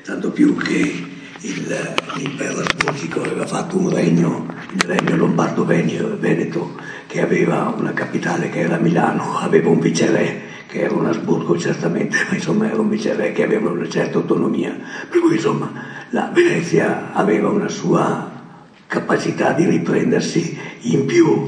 tanto più che l'impero asburgico aveva fatto un regno, il regno lombardo-veneto, che aveva una capitale che era Milano, aveva un viceré che era un Asburgo certamente, ma insomma era un viceré che aveva una certa autonomia, per cui insomma la Venezia aveva una sua capacità di riprendersi. In più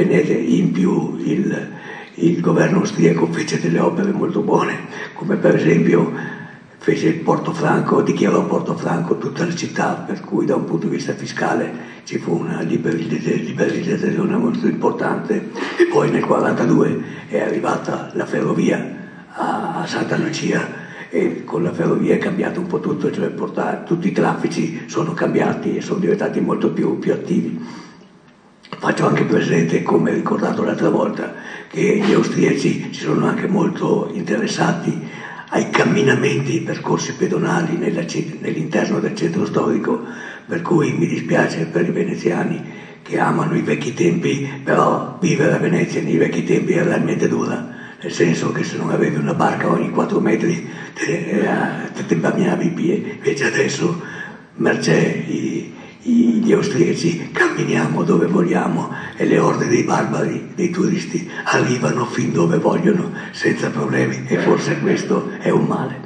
il governo austriaco fece delle opere molto buone, come per esempio fece il Portofranco, dichiarò Portofranco tutta la città, per cui da un punto di vista fiscale ci fu una liberalizzazione molto importante. E poi nel 1942 è arrivata la ferrovia a Santa Lucia, e con la ferrovia è cambiato un po' tutto, cioè tutti i traffici sono cambiati e sono diventati molto più attivi. Faccio anche presente, come ricordato l'altra volta, che gli austriaci si sono anche molto interessati ai camminamenti, ai percorsi pedonali nell'interno del centro storico, per cui mi dispiace per i veneziani che amano i vecchi tempi, però vivere a Venezia nei vecchi tempi è realmente dura, nel senso che se non avevi una barca ogni 4 metri te bagnavi i piedi, invece adesso, mercé gli austriaci, camminiamo dove vogliamo e le orde dei barbari, dei turisti, arrivano fin dove vogliono senza problemi, e forse questo è un male.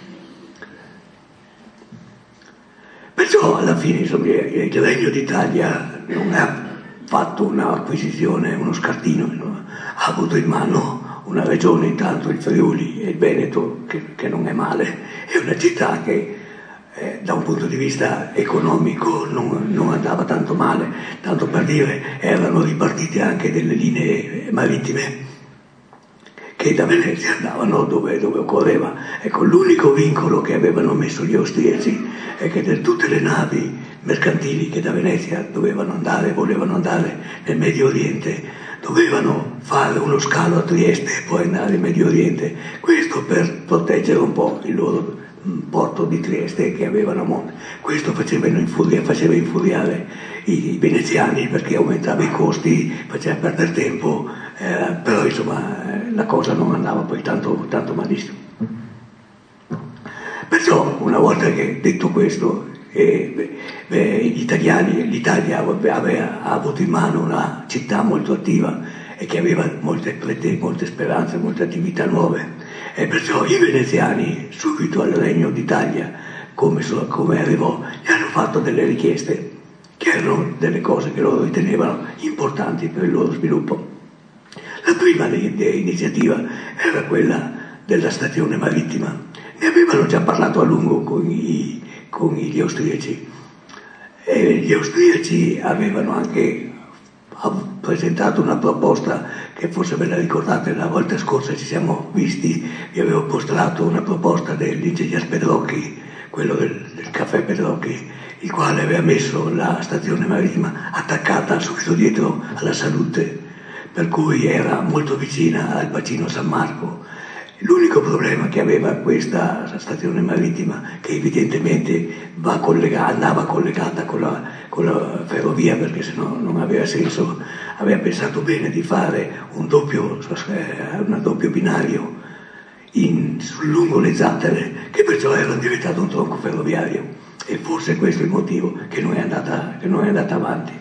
Perciò alla fine insomma, il Regno d'Italia non ha fatto un'acquisizione, uno scartino, insomma. Ha avuto in mano una regione, intanto il Friuli e il Veneto, che non è male, è una città che da un punto di vista economico non andava tanto male, tanto per dire, erano ripartite anche delle linee marittime che da Venezia andavano dove occorreva. Ecco, l'unico vincolo che avevano messo gli austriaci è che tutte le navi mercantili che da Venezia volevano andare nel Medio Oriente, dovevano fare uno scalo a Trieste e poi andare in Medio Oriente, questo per proteggere un po' il loro porto di Trieste che avevano a monte. Questo faceva infuriare i veneziani, perché aumentava i costi, faceva perdere tempo, però insomma la cosa non andava poi tanto malissimo. Perciò una volta che detto questo, l'Italia aveva avuto in mano una città molto attiva e che aveva molte speranze, molte attività nuove, e perciò i veneziani subito al Regno d'Italia, come arrivò, gli hanno fatto delle richieste che erano delle cose che loro ritenevano importanti per il loro sviluppo. La prima iniziativa era quella della stazione marittima. Ne avevano già parlato a lungo con gli austriaci, e gli austriaci avevano anche presentato una proposta che forse ve la ricordate, la volta scorsa ci siamo visti, vi avevo mostrato una proposta dell'ingegner Pedrocchi, quello del caffè Pedrocchi, il quale aveva messo la stazione marittima attaccata subito dietro alla Salute, per cui era molto vicina al bacino San Marco. L'unico problema che aveva questa stazione marittima, che evidentemente andava collegata con la ferrovia, perché sennò non aveva senso, aveva pensato bene di fare un doppio binario lungo le Zattere, che perciò era diventato un tronco ferroviario, e forse questo è il motivo che non è andata avanti.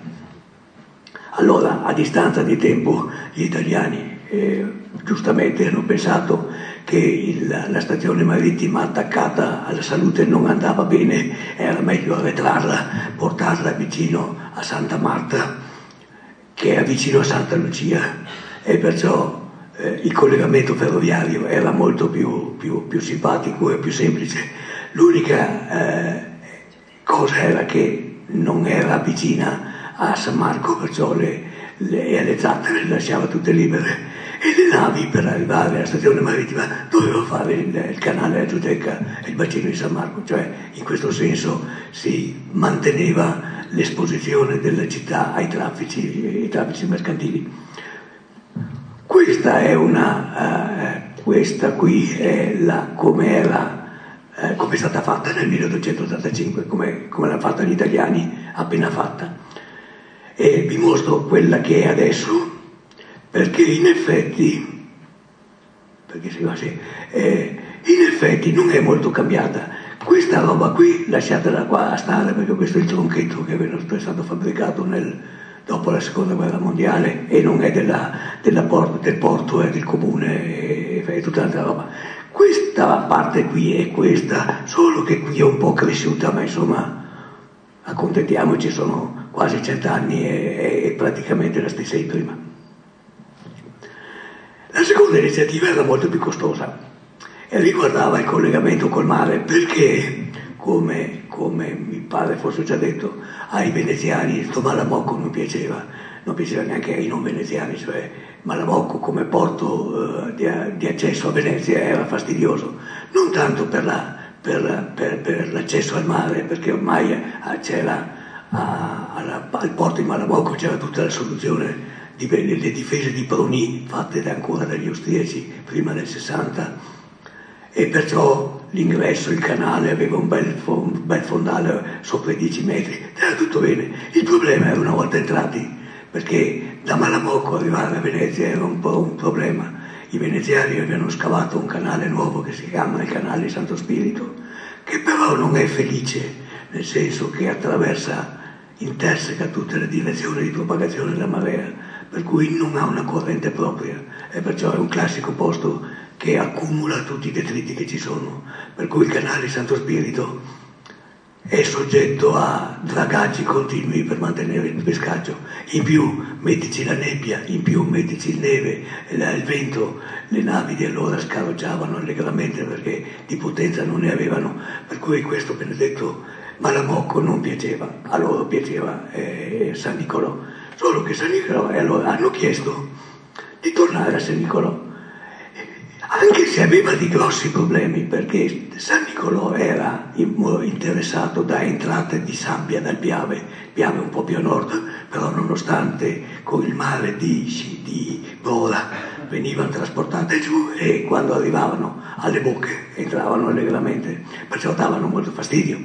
Allora, a distanza di tempo, gli italiani giustamente hanno pensato che la stazione marittima attaccata alla Salute non andava bene, era meglio arretrarla, portarla vicino a Santa Marta, che è vicino a Santa Lucia, e perciò il collegamento ferroviario era molto più simpatico e più semplice. L'unica cosa era che non era vicina a San Marco, perciò le Zattere le lasciava tutte libere, e le navi per arrivare alla stazione marittima dovevano fare il canale a Giudecca e il bacino di San Marco, cioè in questo senso si manteneva l'esposizione della città ai traffici mercantili. Questa qui è come è stata fatta nel 1885, come l'hanno fatta gli italiani, appena fatta. E vi mostro quella che è adesso, perché in effetti non è molto cambiata. questa roba qui lasciatela qua a stare, perché questo è il tronchetto che è stato fabbricato dopo la seconda guerra mondiale e non è del porto, è del comune, è tutta un'altra roba. Questa parte qui è questa, solo che qui è un po' cresciuta, ma insomma accontentiamoci, sono quasi 100 anni e è praticamente la stessa di prima. La seconda iniziativa era molto più costosa e riguardava il collegamento col mare, perché, come mi pare fosse già detto, ai veneziani sto Malamocco non piaceva neanche ai non veneziani, cioè Malamocco come porto di accesso a Venezia era fastidioso, non tanto per l'accesso al mare, perché ormai c'era al porto di Malamocco c'era tutta la soluzione le difese di Bruni fatte ancora dagli austriaci prima del 60, e perciò l'ingresso, il canale aveva un bel fondale sopra i 10 metri, era tutto bene. Il problema era una volta entrati, perché da Malamocco arrivare a Venezia era un po' un problema. I veneziani avevano scavato un canale nuovo che si chiama il canale di Santo Spirito, che però non è felice, nel senso che interseca tutte le direzioni di propagazione della marea, per cui non ha una corrente propria, e perciò è un classico posto che accumula tutti i detriti che ci sono, per cui il canale di Santo Spirito è soggetto a dragaggi continui per mantenere il pescaggio. In più mettici la nebbia, in più mettici il neve, il vento, le navi di allora scarrocciavano allegramente perché di potenza non ne avevano, per cui questo benedetto Malamocco non piaceva, a loro piaceva San Nicolò, solo che San Nicolò, e allora hanno chiesto di tornare a San Nicolò, anche se aveva dei grossi problemi, perché San Nicolò era interessato da entrate di sabbia dal Piave un po' più a nord, però nonostante con il mare di Bora venivano trasportate giù, e quando arrivavano alle bocche entravano allegramente, perciò davano molto fastidio.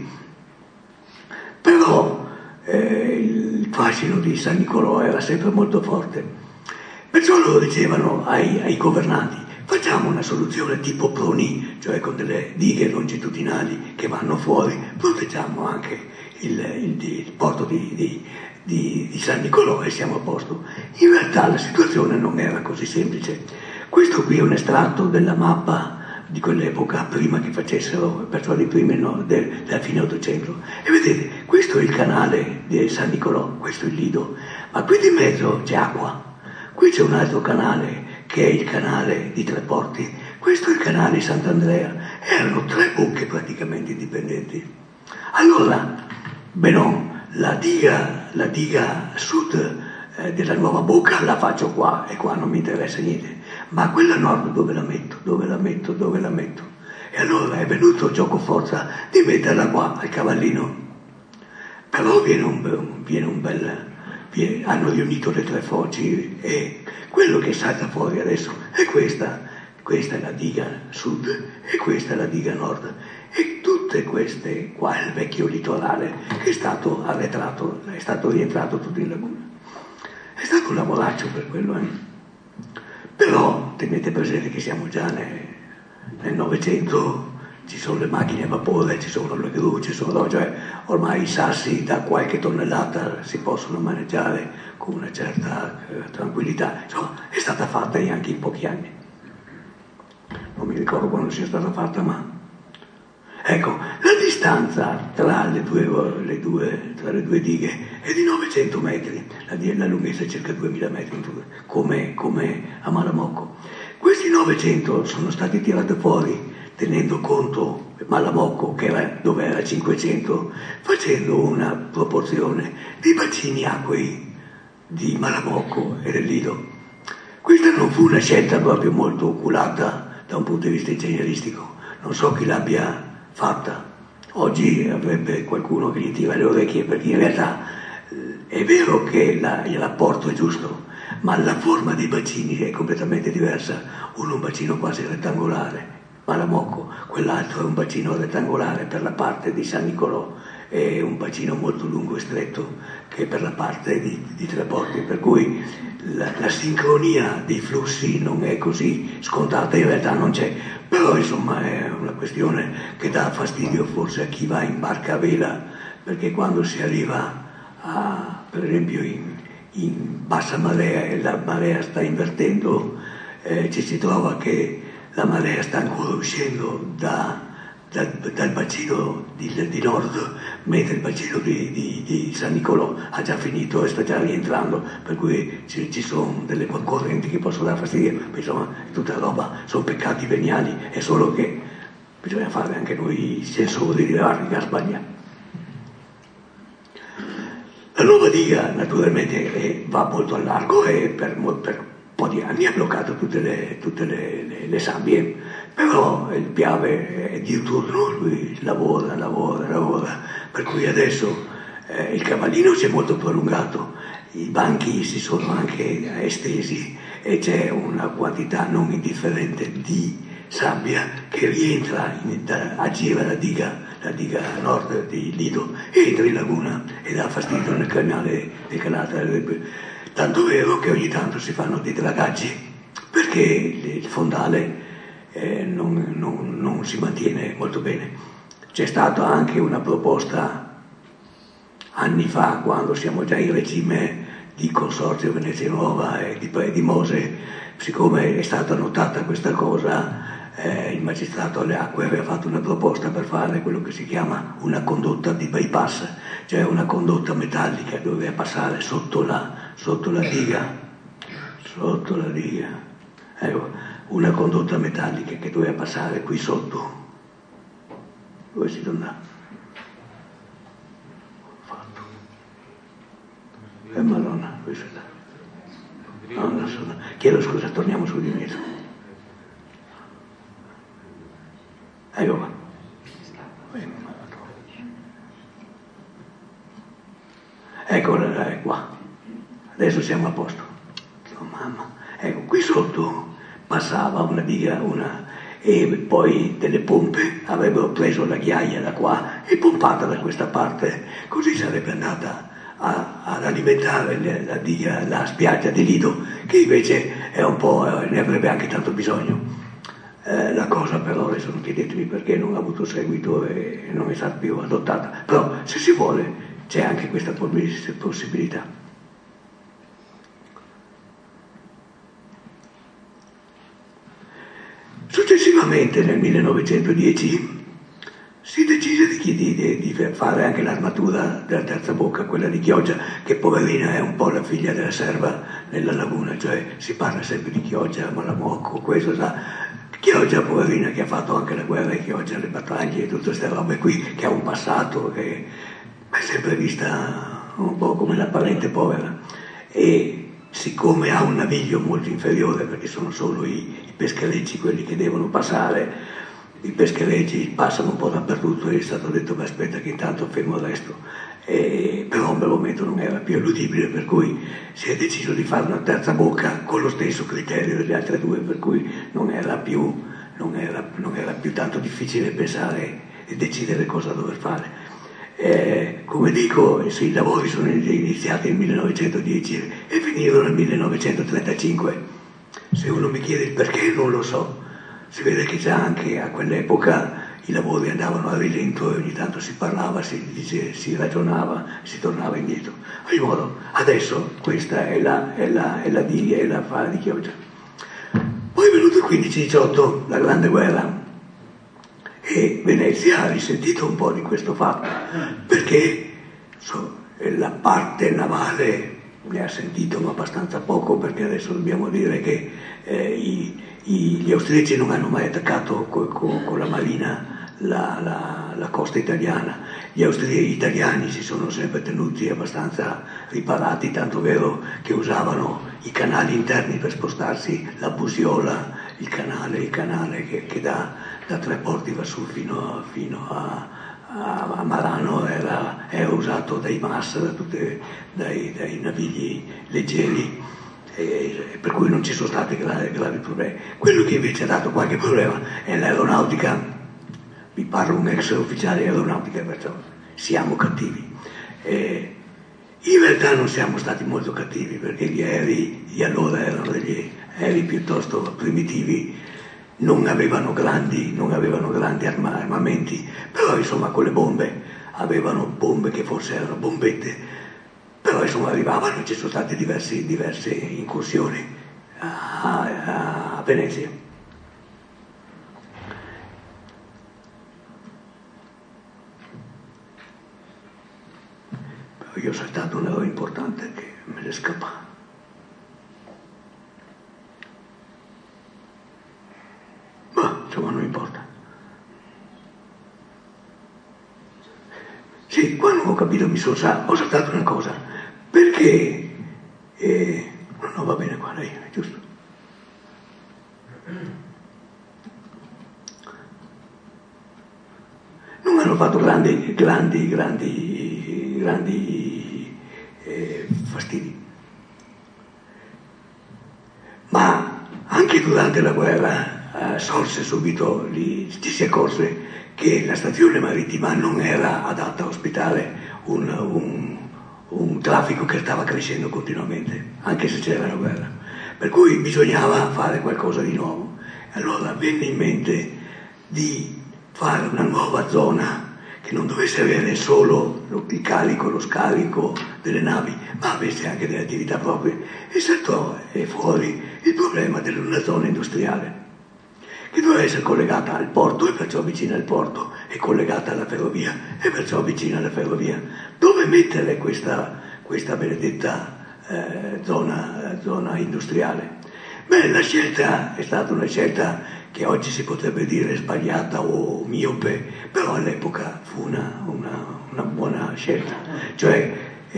Però il fascino di San Nicolò era sempre molto forte, perciò lo dicevano ai governanti: facciamo una soluzione tipo Proni, cioè con delle dighe longitudinali che vanno fuori, proteggiamo anche il porto di San Nicolò e siamo a posto. In realtà la situazione non era così semplice. Questo qui è un estratto della mappa di quell'epoca, prima che facessero, perciò dei primi della fine Ottocento. E vedete, questo è il canale di San Nicolò, questo è il Lido, ma qui di mezzo c'è acqua. Qui c'è un altro canale, che è il canale di Tre Porti, questo è il canale di Sant'Andrea, erano 3 bocche praticamente indipendenti. Allora, la diga sud della nuova bocca la faccio qua, e qua non mi interessa niente, ma quella nord dove la metto? E allora è venuto gioco forza di metterla qua al Cavallino, però hanno riunito le 3 foci, e quello che salta fuori adesso è questa è la diga sud e questa è la diga nord, e tutte queste qua è il vecchio litorale che è stato arretrato, è stato rientrato tutto in laguna. È stato un lavoraccio per quello, Però tenete presente che siamo già nel Novecento, ci sono le macchine a vapore, ci sono le gru, cioè ormai i sassi da qualche tonnellata si possono maneggiare con una certa tranquillità. Insomma, è stata fatta anche in pochi anni. Non mi ricordo quando sia stata fatta, ma ecco, la distanza tra le due dighe è di 900 metri, la lunghezza è circa 2000 metri, come a Malamocco. Questi 900 sono stati tirati fuori tenendo conto Malamocco, dove era 500, facendo una proporzione dei bacini acquei di Malamocco e del Lido. Questa non fu una scelta proprio molto oculata da un punto di vista ingegneristico, non so chi l'abbia fatta. Oggi avrebbe qualcuno che gli tira le orecchie, perché in realtà è vero che il rapporto è giusto, ma la forma dei bacini è completamente diversa. Uno è un bacino quasi rettangolare, Malamocco, quell'altro è un bacino rettangolare per la parte di San Nicolò è un bacino molto lungo e stretto che per la parte di trasporti, per cui la sincronia dei flussi non è così scontata, in realtà non c'è, però insomma è una questione che dà fastidio forse a chi va in barca a vela, perché quando si arriva per esempio in bassa marea e la marea sta invertendo, ci si trova che la marea sta ancora uscendo dal bacino di nord, mentre il bacino di San Nicolò ha già finito e sta già rientrando, per cui ci sono delle correnti che possono dare fastidio, insomma tutta roba, sono peccati veniali, è solo che bisogna fare anche noi i sensori di gas bagna. La nuova diga naturalmente va molto a largo e per un po' di anni ha bloccato tutte le sabbie, però il Piave è diuturno, lui lavora, per cui adesso il cavallino si è molto prolungato, i banchi si sono anche estesi e c'è una quantità non indifferente di sabbia che rientra, aggira la diga nord di Lido, entra in laguna e dà fastidio nel canale, tanto vero che ogni tanto si fanno dei dragaggi perché il fondale non si mantiene molto bene. C'è stata anche una proposta anni fa, quando siamo già in regime di Consorzio Venezia Nuova e di Mose, siccome è stata notata questa cosa, il magistrato alle acque aveva fatto una proposta per fare quello che si chiama una condotta di bypass, cioè una condotta metallica che doveva passare sotto la diga, ecco, una condotta metallica che doveva passare qui sotto. Dove si torna? Fatto. Madonna, questo è là. No, non so. Chiedo scusa, torniamo su di mezzo. Ecco qua. Eccola, è qua. Adesso siamo a posto. Oh, mamma. Ecco, qui sotto passava una diga, e poi delle pompe avrebbero preso la ghiaia da qua e pompata da questa parte, così sarebbe andata ad alimentare la spiaggia di Lido, che invece è un po', ne avrebbe anche tanto bisogno. La cosa però, adesso non chiedetemi perché non ha avuto seguito e non è stata più adottata, però se si vuole c'è anche questa possibilità. Successivamente nel 1910 si decise di fare anche l'armatura della terza bocca, quella di Chioggia, che poverina è un po' la figlia della serva nella laguna, cioè si parla sempre di Chioggia, Malamocco, questo sa. Chioggia, poverina, che ha fatto anche la guerra, Chioggia, le battaglie e tutte queste robe qui, che ha un passato che è sempre vista un po' come la parente povera. E siccome ha un naviglio molto inferiore, perché sono solo i pescherecci quelli che devono passare, i pescherecci passano un po' dappertutto e è stato detto, ma aspetta che intanto fermo il resto. Però per il momento non era più eludibile, per cui si è deciso di fare una terza bocca con lo stesso criterio delle altre due, per cui non era più tanto difficile pensare e decidere cosa dover fare. Come dico, i lavori sono iniziati nel 1910 e finirono nel 1935. Se uno mi chiede il perché non lo so, si vede che già anche a quell'epoca i lavori andavano a rilento e ogni tanto si parlava, si ragionava, si tornava indietro. In ogni modo, adesso questa è la diga e la fara di Chioggia. Poi è venuto il 15-18, la Grande Guerra, e Venezia ha risentito un po' di questo fatto, perché la parte navale ne ha sentito ma abbastanza poco, perché adesso dobbiamo dire che gli austriaci non hanno mai attaccato con la marina la costa italiana. Gli italiani si sono sempre tenuti abbastanza riparati, tanto vero che usavano i canali interni per spostarsi, la Busiola, il canale che da Tre Porti va su fino a Marano, era usato dai Massa, dai navigli leggeri, per cui non ci sono stati gravi problemi. Quello che invece ha dato qualche problema è l'aeronautica. Vi parlo un ex ufficiale di aeronautica, perciò siamo cattivi. In realtà non siamo stati molto cattivi, perché gli aerei di allora erano degli aerei piuttosto primitivi, non avevano grandi armamenti, però insomma con le bombe avevano bombe che forse erano bombette, però insomma arrivavano, ci sono state diverse incursioni a Venezia. Io ho saltato un errore importante che me ne scappa. Ma insomma non importa. Sì, qua non ho capito, ho saltato una cosa. Perché non va bene qua, lei, è giusto? Non hanno fatto grandi fastidi. Ma anche durante la guerra sorse subito, ci si accorse che la stazione marittima non era adatta a ospitare un traffico che stava crescendo continuamente, anche se c'era la guerra. Per cui bisognava fare qualcosa di nuovo. Allora venne in mente di fare una nuova zona che non dovesse avere solo il carico, lo scarico delle navi, ma avesse anche delle attività proprie, e saltò fuori il problema di una zona industriale che doveva essere collegata al porto e perciò vicina al porto, e collegata alla ferrovia e perciò vicina alla ferrovia. Dove mettere questa benedetta zona industriale? Beh, la scelta è stata una scelta che oggi si potrebbe dire sbagliata o miope, però all'epoca fu una buona scelta. Cioè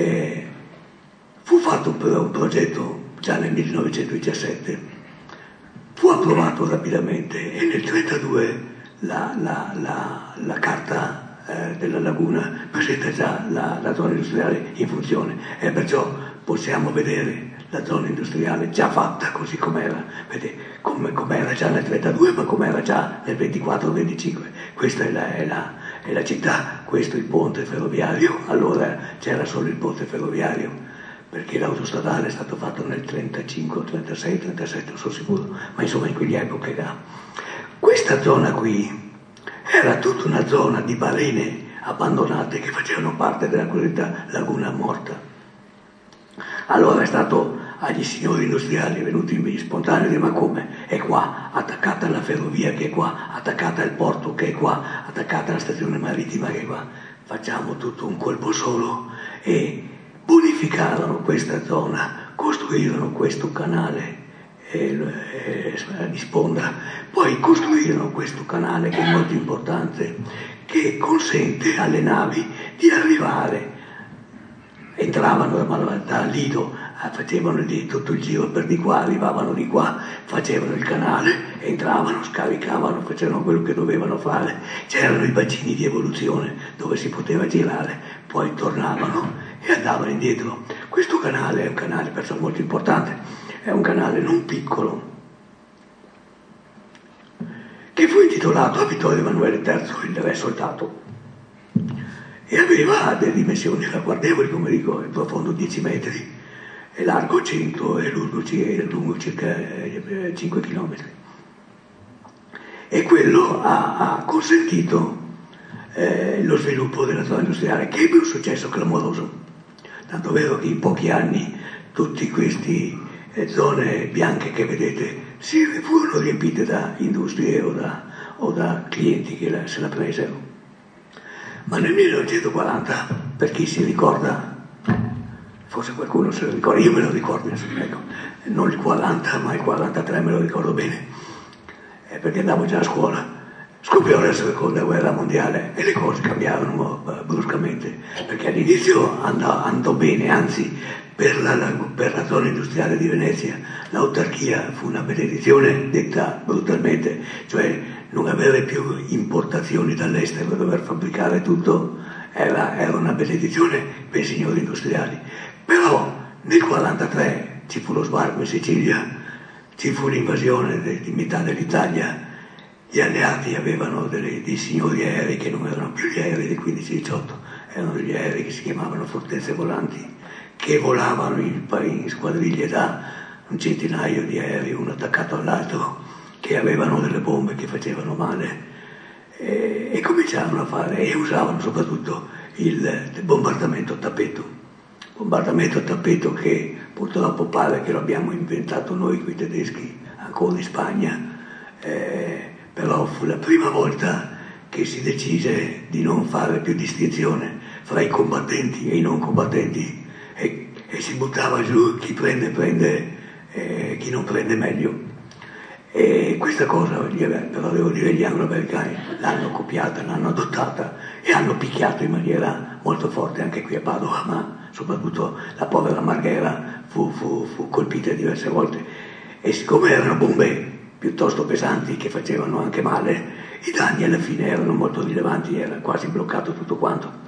fu fatto un progetto già nel 1917, fu approvato rapidamente e nel 1932 la carta della laguna presenta già la zona industriale in funzione, e perciò possiamo vedere la zona industriale già fatta così com'era, vedete, com'era già nel 1932, ma com'era già nel 1924-1925. Questa è la città, questo è il ponte ferroviario. Allora c'era solo il ponte ferroviario, perché l'autostradale è stato fatto nel 1935, 1936, 1937, non sono sicuro, ma insomma in quegli epoche là. Questa zona qui era tutta una zona di balene abbandonate che facevano parte della cosiddetta laguna morta. Allora è stato agli signori industriali venuti in spontaneo di: ma come? È qua, attaccata alla ferrovia che è qua, attaccata al porto che è qua, attaccata alla stazione marittima che è qua. Facciamo tutto un colpo solo, e bonificarono questa zona, costruirono questo canale di sponda, poi costruirono questo canale che è molto importante, che consente alle navi di arrivare. Entravano da Lido, facevano tutto il giro per di qua, arrivavano di qua, facevano il canale, entravano, scaricavano, facevano quello che dovevano fare. C'erano i bacini di evoluzione dove si poteva girare, poi tornavano e andavano indietro. Questo canale è un canale perciò molto importante, è un canale non piccolo, che fu intitolato a Vittorio Emanuele III, il re soldato, e aveva delle dimensioni ragguardevoli, come dico, è profondo 10 metri, è largo 100 e lungo circa 5 chilometri. E quello ha consentito lo sviluppo della zona industriale, che ebbe un successo clamoroso, tanto vero che in pochi anni tutte queste zone bianche che vedete furono riempite da industrie o da clienti che se la presero. Ma nel 1940, per chi si ricorda, forse qualcuno se lo ricorda, io me lo ricordo, ecco, non il 40 ma il 43 me lo ricordo bene, perché andavo già a scuola, scoppiò la seconda guerra mondiale e le cose cambiarono bruscamente, perché all'inizio andò bene, anzi per la zona industriale di Venezia l'autarchia fu una benedizione, detta brutalmente, cioè non avere più importazioni dall'estero, dover fabbricare tutto era una benedizione per i signori industriali. Però nel 1943 ci fu lo sbarco in Sicilia, ci fu l'invasione di metà dell'Italia, gli alleati avevano dei signori aerei che non erano più gli aerei del 15-18, erano degli aerei che si chiamavano fortezze volanti, che volavano in squadriglie da un centinaio di aerei, uno attaccato all'altro, che avevano delle bombe che facevano male, e cominciarono a fare, e usavano soprattutto il bombardamento a tappeto. Bombardamento a tappeto che purtroppo pare che lo abbiamo inventato noi coi tedeschi, ancora in Spagna, però fu la prima volta che si decise di non fare più distinzione fra i combattenti e i non combattenti, e si buttava giù chi prende, chi non prende meglio. E questa cosa, però devo dire, gli anglo-americani l'hanno copiata, l'hanno adottata e hanno picchiato in maniera molto forte anche qui a Padova, ma soprattutto la povera Marghera fu colpita diverse volte, e siccome erano bombe piuttosto pesanti che facevano anche male, i danni alla fine erano molto rilevanti, era quasi bloccato tutto quanto.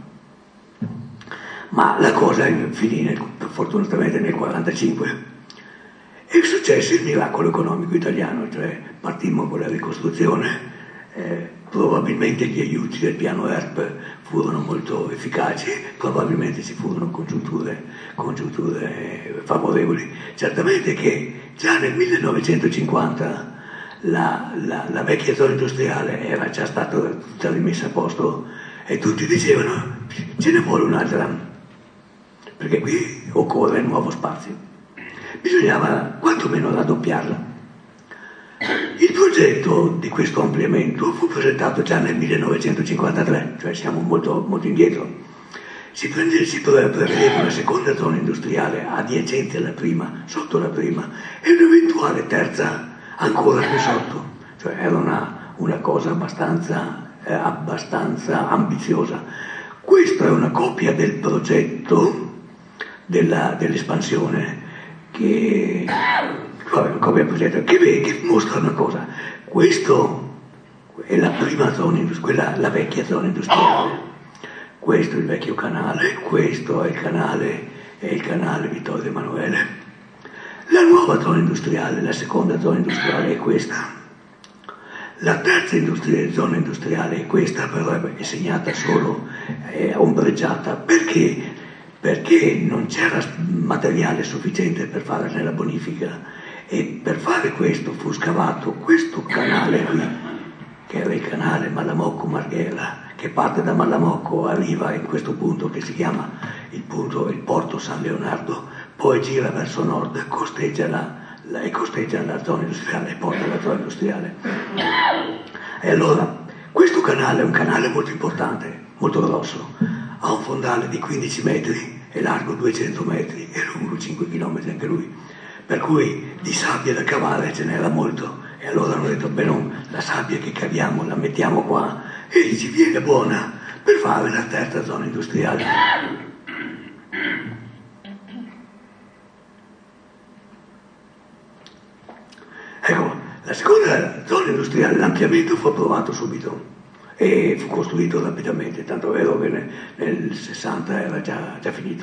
Ma la cosa finì fortunatamente nel 1945 e successe il miracolo economico italiano, cioè partimmo con la ricostruzione, probabilmente gli aiuti del piano ERP furono molto efficaci, probabilmente ci furono congiunture favorevoli. Certamente che già nel 1950 la vecchia zona industriale era già stata tutta rimessa a posto e tutti dicevano ce ne vuole un'altra, perché qui occorre nuovo spazio. Bisognava quantomeno raddoppiarla. Il progetto di questo ampliamento fu presentato già nel 1953, cioè siamo molto, molto indietro. Si prevedeva una seconda zona industriale adiacente alla prima, sotto la prima, e un'eventuale terza ancora più sotto. Cioè era una cosa abbastanza ambiziosa. Questa è una copia del progetto dell'espansione che mostra una cosa. Questo è la prima zona industriale, la vecchia zona industriale. Questo è il vecchio canale, questo è il canale Vittorio Emanuele. La nuova zona industriale, la seconda zona industriale è questa. La terza zona industriale è questa, però è segnata solo, è ombreggiata. Perché? Perché non c'era materiale sufficiente per fare la bonifica, e per fare questo fu scavato questo canale qui, che era il canale Malamocco-Marghera, che parte da Malamocco, arriva in questo punto che si chiama il porto San Leonardo, poi gira verso nord, costeggia la zona industriale e porta la zona industriale. E allora questo canale è un canale molto importante, molto grosso, ha un fondale di 15 metri, è largo 200 metri e lungo 5 km anche lui, per cui di sabbia da cavare ce n'era molto, e allora hanno detto la sabbia che caviamo la mettiamo qua e ci viene buona per fare la terza zona industriale. Ecco, la seconda zona industriale, l'ampliamento fu approvato subito e fu costruito rapidamente, tanto è vero che nel 60 era già finito.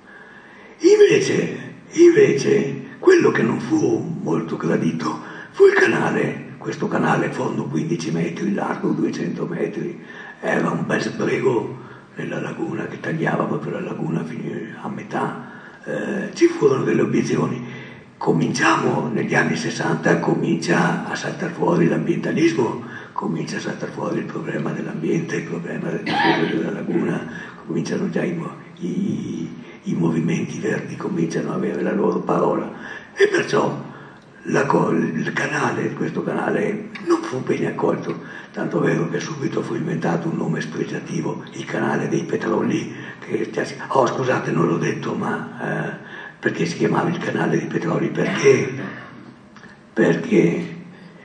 Invece, quello che non fu molto gradito fu il canale, questo canale fondo 15 metri, largo 200 metri, era un bel sbrego nella laguna che tagliava proprio la laguna a metà. Ci furono delle obiezioni. Negli anni 60 comincia a saltare fuori l'ambientalismo, comincia a saltare fuori il problema dell'ambiente, il problema del difesa della laguna, cominciano già i movimenti verdi, cominciano ad avere la loro parola, e perciò questo canale non fu bene accolto, tanto vero che subito fu inventato un nome spregiativo, il canale dei petroli, scusate, non l'ho detto, ma perché si chiamava il canale dei petroli? Perché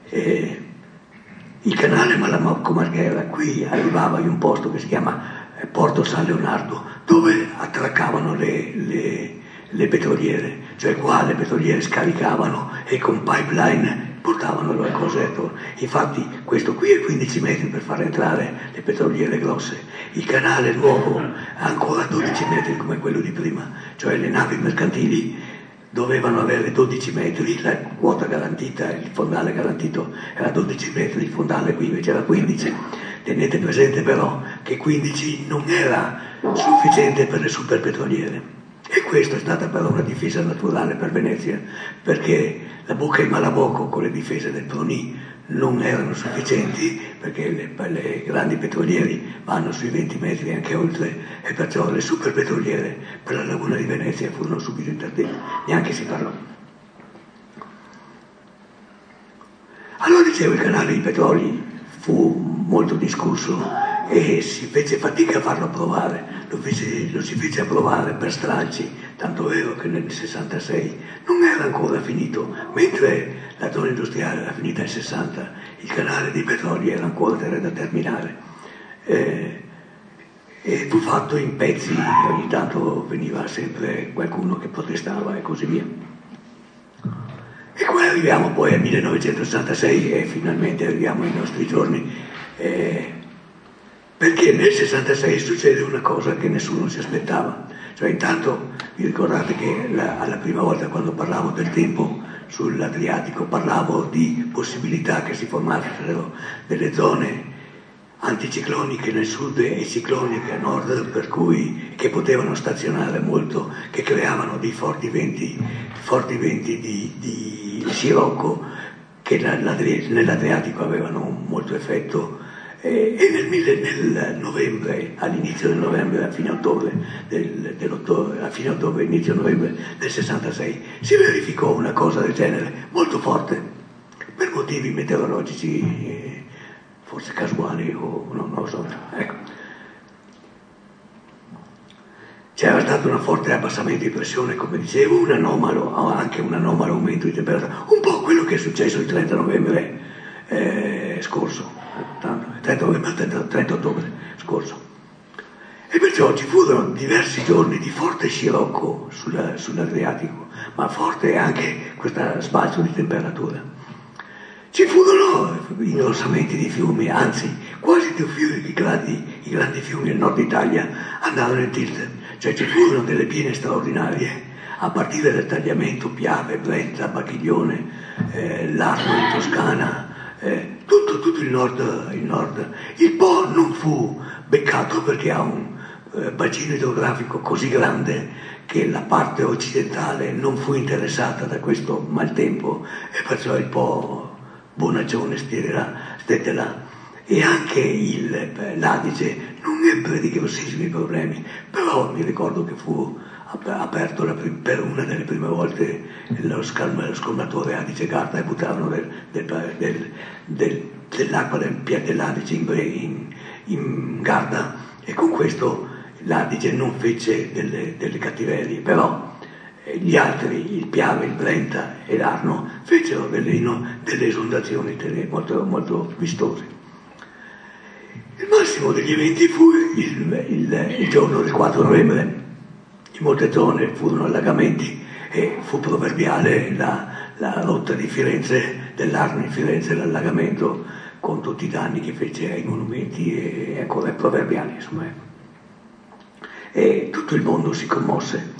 il canale Malamocco-Marghera qui arrivava in un posto che si chiama Porto San Leonardo, dove attraccavano le petroliere, cioè qua le petroliere scaricavano e con pipeline portavano al Crosetto. Infatti questo qui è 15 metri per far entrare le petroliere grosse, il canale nuovo ha ancora 12 metri come quello di prima, cioè le navi mercantili dovevano avere 12 metri, la quota garantita, il fondale garantito era 12 metri, il fondale qui invece era 15. Tenete presente però che 15 non era sufficiente per le superpetroliere. E questa è stata però una difesa naturale per Venezia, perché la Bocca di Malabocco con le difese del Proni non erano sufficienti, perché le grandi petrolieri vanno sui 20 metri e anche oltre, e perciò le superpetroliere per la laguna di Venezia furono subito interdette, neanche si parlò. Allora dicevo, il canale di Petroli fu molto discusso e si fece fatica a farlo approvare, lo si fece approvare per stralci, tanto vero che nel 66 non era ancora finito, mentre la zona industriale era finita nel 60, il canale di Petroli era ancora da terminare. E fu fatto in pezzi, ogni tanto veniva sempre qualcuno che protestava e così via. E qua arriviamo poi al 1966 e finalmente arriviamo ai nostri giorni, perché nel 66 succede una cosa che nessuno si aspettava. Cioè intanto vi ricordate che alla prima volta quando parlavo del tempo sull'Adriatico parlavo di possibilità che si formassero delle zone anticicloniche nel sud e cicloniche a nord, per cui che potevano stazionare molto, che creavano dei forti venti di scirocco che nell'Adriatico avevano molto effetto, e nel novembre, all'inizio del novembre, a fine ottobre, inizio novembre del 66, si verificò una cosa del genere molto forte, per motivi meteorologici, forse casuali o non lo so. Ecco. C'era stato un forte abbassamento di pressione, come dicevo, anche un anomalo aumento di temperatura, un po' quello che è successo il 30 novembre scorso, 30 ottobre scorso. E perciò ci furono diversi giorni di forte scirocco sull'Adriatico, ma forte anche questo sbalzo di temperatura. Ci furono ingrossamenti di fiumi, anzi quasi i grandi fiumi del nord Italia andarono in tilt, cioè ci furono delle piene straordinarie, a partire dal tagliamento Piave, Brenta, Bacchiglione, l'Arno in Toscana, tutto il nord. Il Po non fu beccato perché ha un bacino idrografico così grande che la parte occidentale non fu interessata da questo maltempo e perciò il Po bonaccione stette là. E anche l'Adige non ebbe di grossissimi problemi, però mi ricordo che fu aperto per una delle prime volte lo scolmatore Adige-Garda e buttarono dell'acqua dell'Adige in Garda, e con questo l'Adige non fece delle cattiverie, però gli altri, il Piave, il Brenta e l'Arno, fecero delle esondazioni molto, molto vistose. Il massimo degli eventi fu il giorno del 4 novembre. In molte zone furono allagamenti e fu proverbiale la rotta di Firenze, dell'Arno in Firenze, l'allagamento, con tutti i danni che fece ai monumenti, e ancora è proverbiale, insomma. E tutto il mondo si commosse.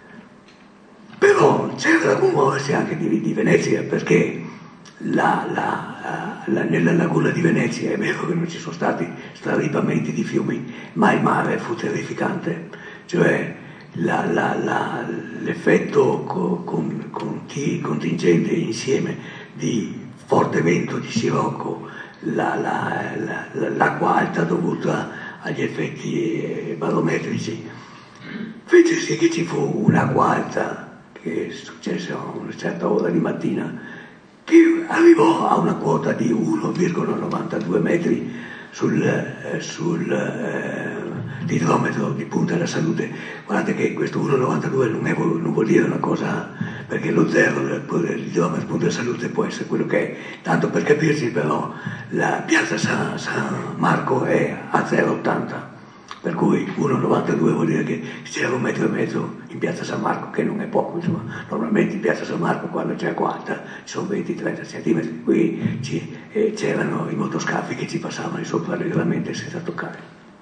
Però c'era da commuoversi anche di Venezia, perché nella laguna di Venezia è vero che non ci sono stati straripamenti di fiumi, ma il mare fu terrificante, cioè l'effetto contingente insieme di forte vento di scirocco, l'acqua alta dovuta agli effetti barometrici, fece sì che ci fu un'acqua alta che successe a una certa ora di mattina, che arrivò a una quota di 1,92 metri sull'idrometro di Punta della Salute. Guardate che questo 1,92 non vuol dire una cosa, perché lo zero dell'idrometro Punta della Salute può essere quello che è. Tanto per capirci, però, la piazza San Marco è a 0,80. Per cui 1,92 vuol dire che c'era 1,5 metri in piazza San Marco, che non è poco, insomma. Normalmente in piazza San Marco, quando c'è acqua alta, ci sono 20-30 centimetri. Qui c'erano i motoscafi che ci passavano sopra allegramente senza toccare.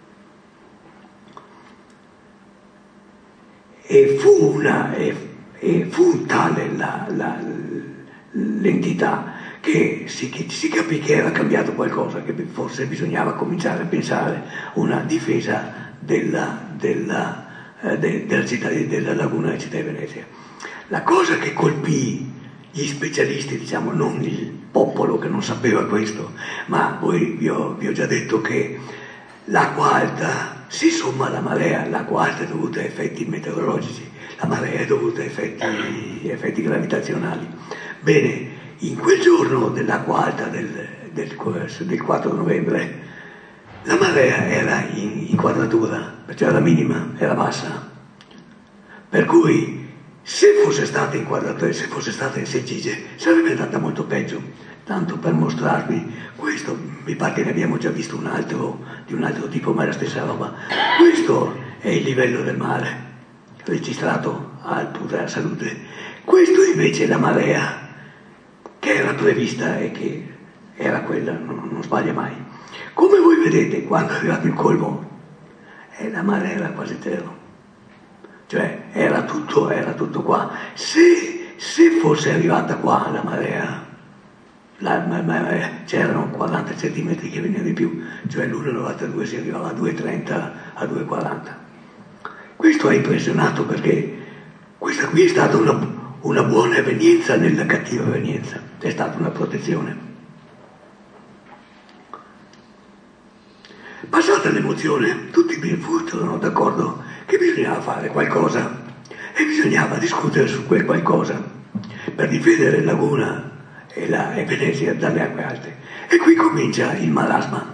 E fu tale l'entità che si capì che era cambiato qualcosa, che forse bisognava cominciare a pensare una difesa della città, della laguna della città di Venezia. La cosa che colpì gli specialisti, diciamo, non il popolo che non sapeva questo, ma poi vi ho già detto che l'acqua alta si somma alla marea, l'acqua alta è dovuta a effetti meteorologici, la marea è dovuta a effetti gravitazionali. Bene, in quel giorno dell'acqua alta del 4 novembre, la marea era in quadratura, cioè era minima, era bassa. Per cui se fosse stata in quadratura, se fosse stata in Segige, sarebbe andata molto peggio. Tanto per mostrarvi questo, mi pare che ne abbiamo già visto un altro, di un altro tipo, ma è la stessa roba. Questo è il livello del mare, registrato al Punta della Salute. Questo invece è la marea, che era prevista e che era quella, non sbaglia mai. Come voi vedete, quando è arrivato il colmo, la marea era quasi zero. Cioè, era tutto qua. Se fosse arrivata qua la marea, c'erano 40 centimetri che venivano di più, cioè l'1,92 si arrivava a 2,30, a 2,40. Questo ha impressionato perché questa qui è stata una buona evenienza nella cattiva evenienza, è stata una protezione. Passata l'emozione, tutti furono d'accordo che bisognava fare qualcosa e bisognava discutere su quel qualcosa per difendere Laguna e Venezia dalle acque alte. E qui comincia il marasma,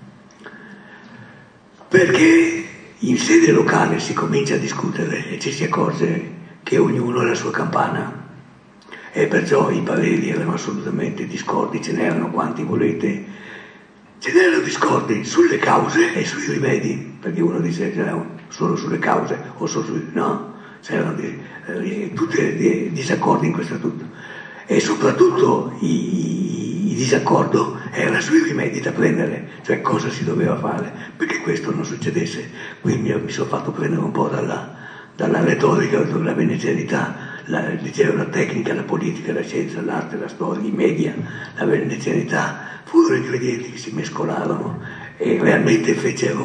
perché in sede locale si comincia a discutere e ci si accorge che ognuno ha la sua campana e perciò i pareri erano assolutamente discordi, ce n'erano quanti volete. Ce n'erano discordi sulle cause e sui rimedi, perché uno dice solo sulle cause o solo sui... no, c'erano tutti disaccordi in questo tutto. E soprattutto il disaccordo era sui rimedi da prendere, cioè cosa si doveva fare perché questo non succedesse. Qui mi sono fatto prendere un po' dalla retorica, dalla venezianità, la tecnica, la politica, la scienza, l'arte, la storia, i media, la venezianità. Furono ingredienti che si mescolarono e realmente fecero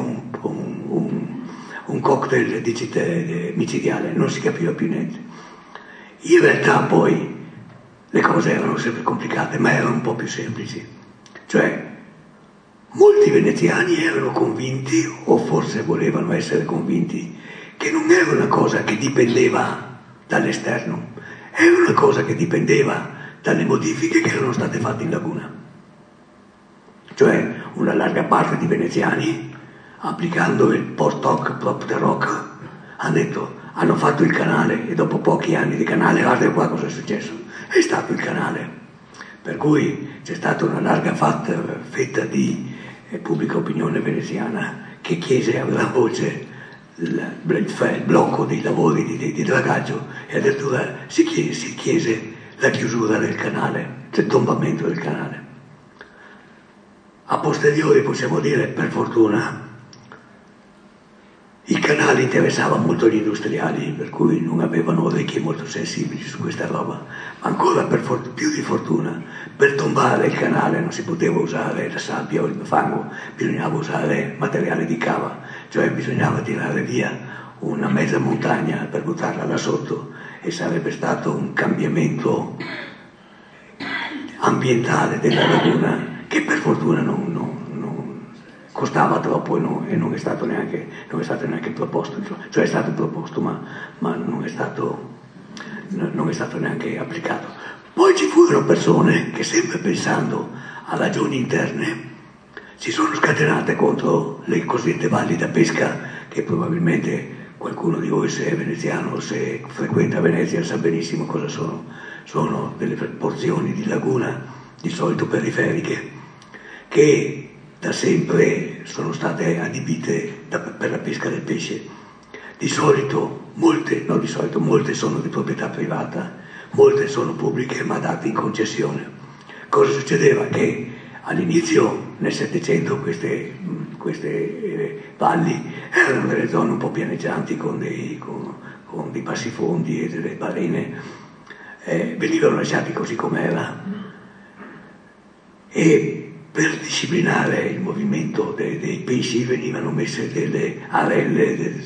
un cocktail micidiale, non si capiva più niente. In realtà poi le cose erano sempre complicate, ma erano un po' più semplici. Cioè, molti veneziani erano convinti, o forse volevano essere convinti, che non era una cosa che dipendeva dall'esterno, era una cosa che dipendeva dalle modifiche che erano state fatte in Laguna. Cioè una larga parte di veneziani, applicando il post hoc propter hoc, hanno fatto il canale e dopo pochi anni di canale, guarda qua cosa è successo, è stato il canale. Per cui c'è stata una larga fetta di pubblica opinione veneziana che chiese a gran voce il blocco dei lavori di dragaggio e addirittura si chiese la chiusura del canale, il tombamento del canale. A posteriori possiamo dire, per fortuna, il canale interessava molto gli industriali, per cui non avevano orecchie molto sensibili su questa roba, ma ancora più di fortuna, per tombare il canale non si poteva usare la sabbia o il fango, bisognava usare materiale di cava, cioè bisognava tirare via una mezza montagna per buttarla là sotto e sarebbe stato un cambiamento ambientale della laguna che per fortuna non costava troppo e non è stato neanche proposto, cioè è stato proposto ma non è stato neanche applicato. Poi ci furono persone che, sempre pensando a ragioni interne, si sono scatenate contro le cosiddette valli da pesca, che probabilmente qualcuno di voi, se è veneziano o se frequenta Venezia, sa benissimo cosa sono. Sono delle porzioni di laguna, di solito periferiche, che da sempre sono state adibite per la pesca del pesce. Molte sono di proprietà privata, molte sono pubbliche ma date in concessione. Cosa succedeva? Che all'inizio, nel Settecento, queste valli erano delle zone un po' pianeggianti con dei bassifondi e delle barene, venivano lasciati così com'era. e per disciplinare il movimento dei pesci venivano messe delle arelle,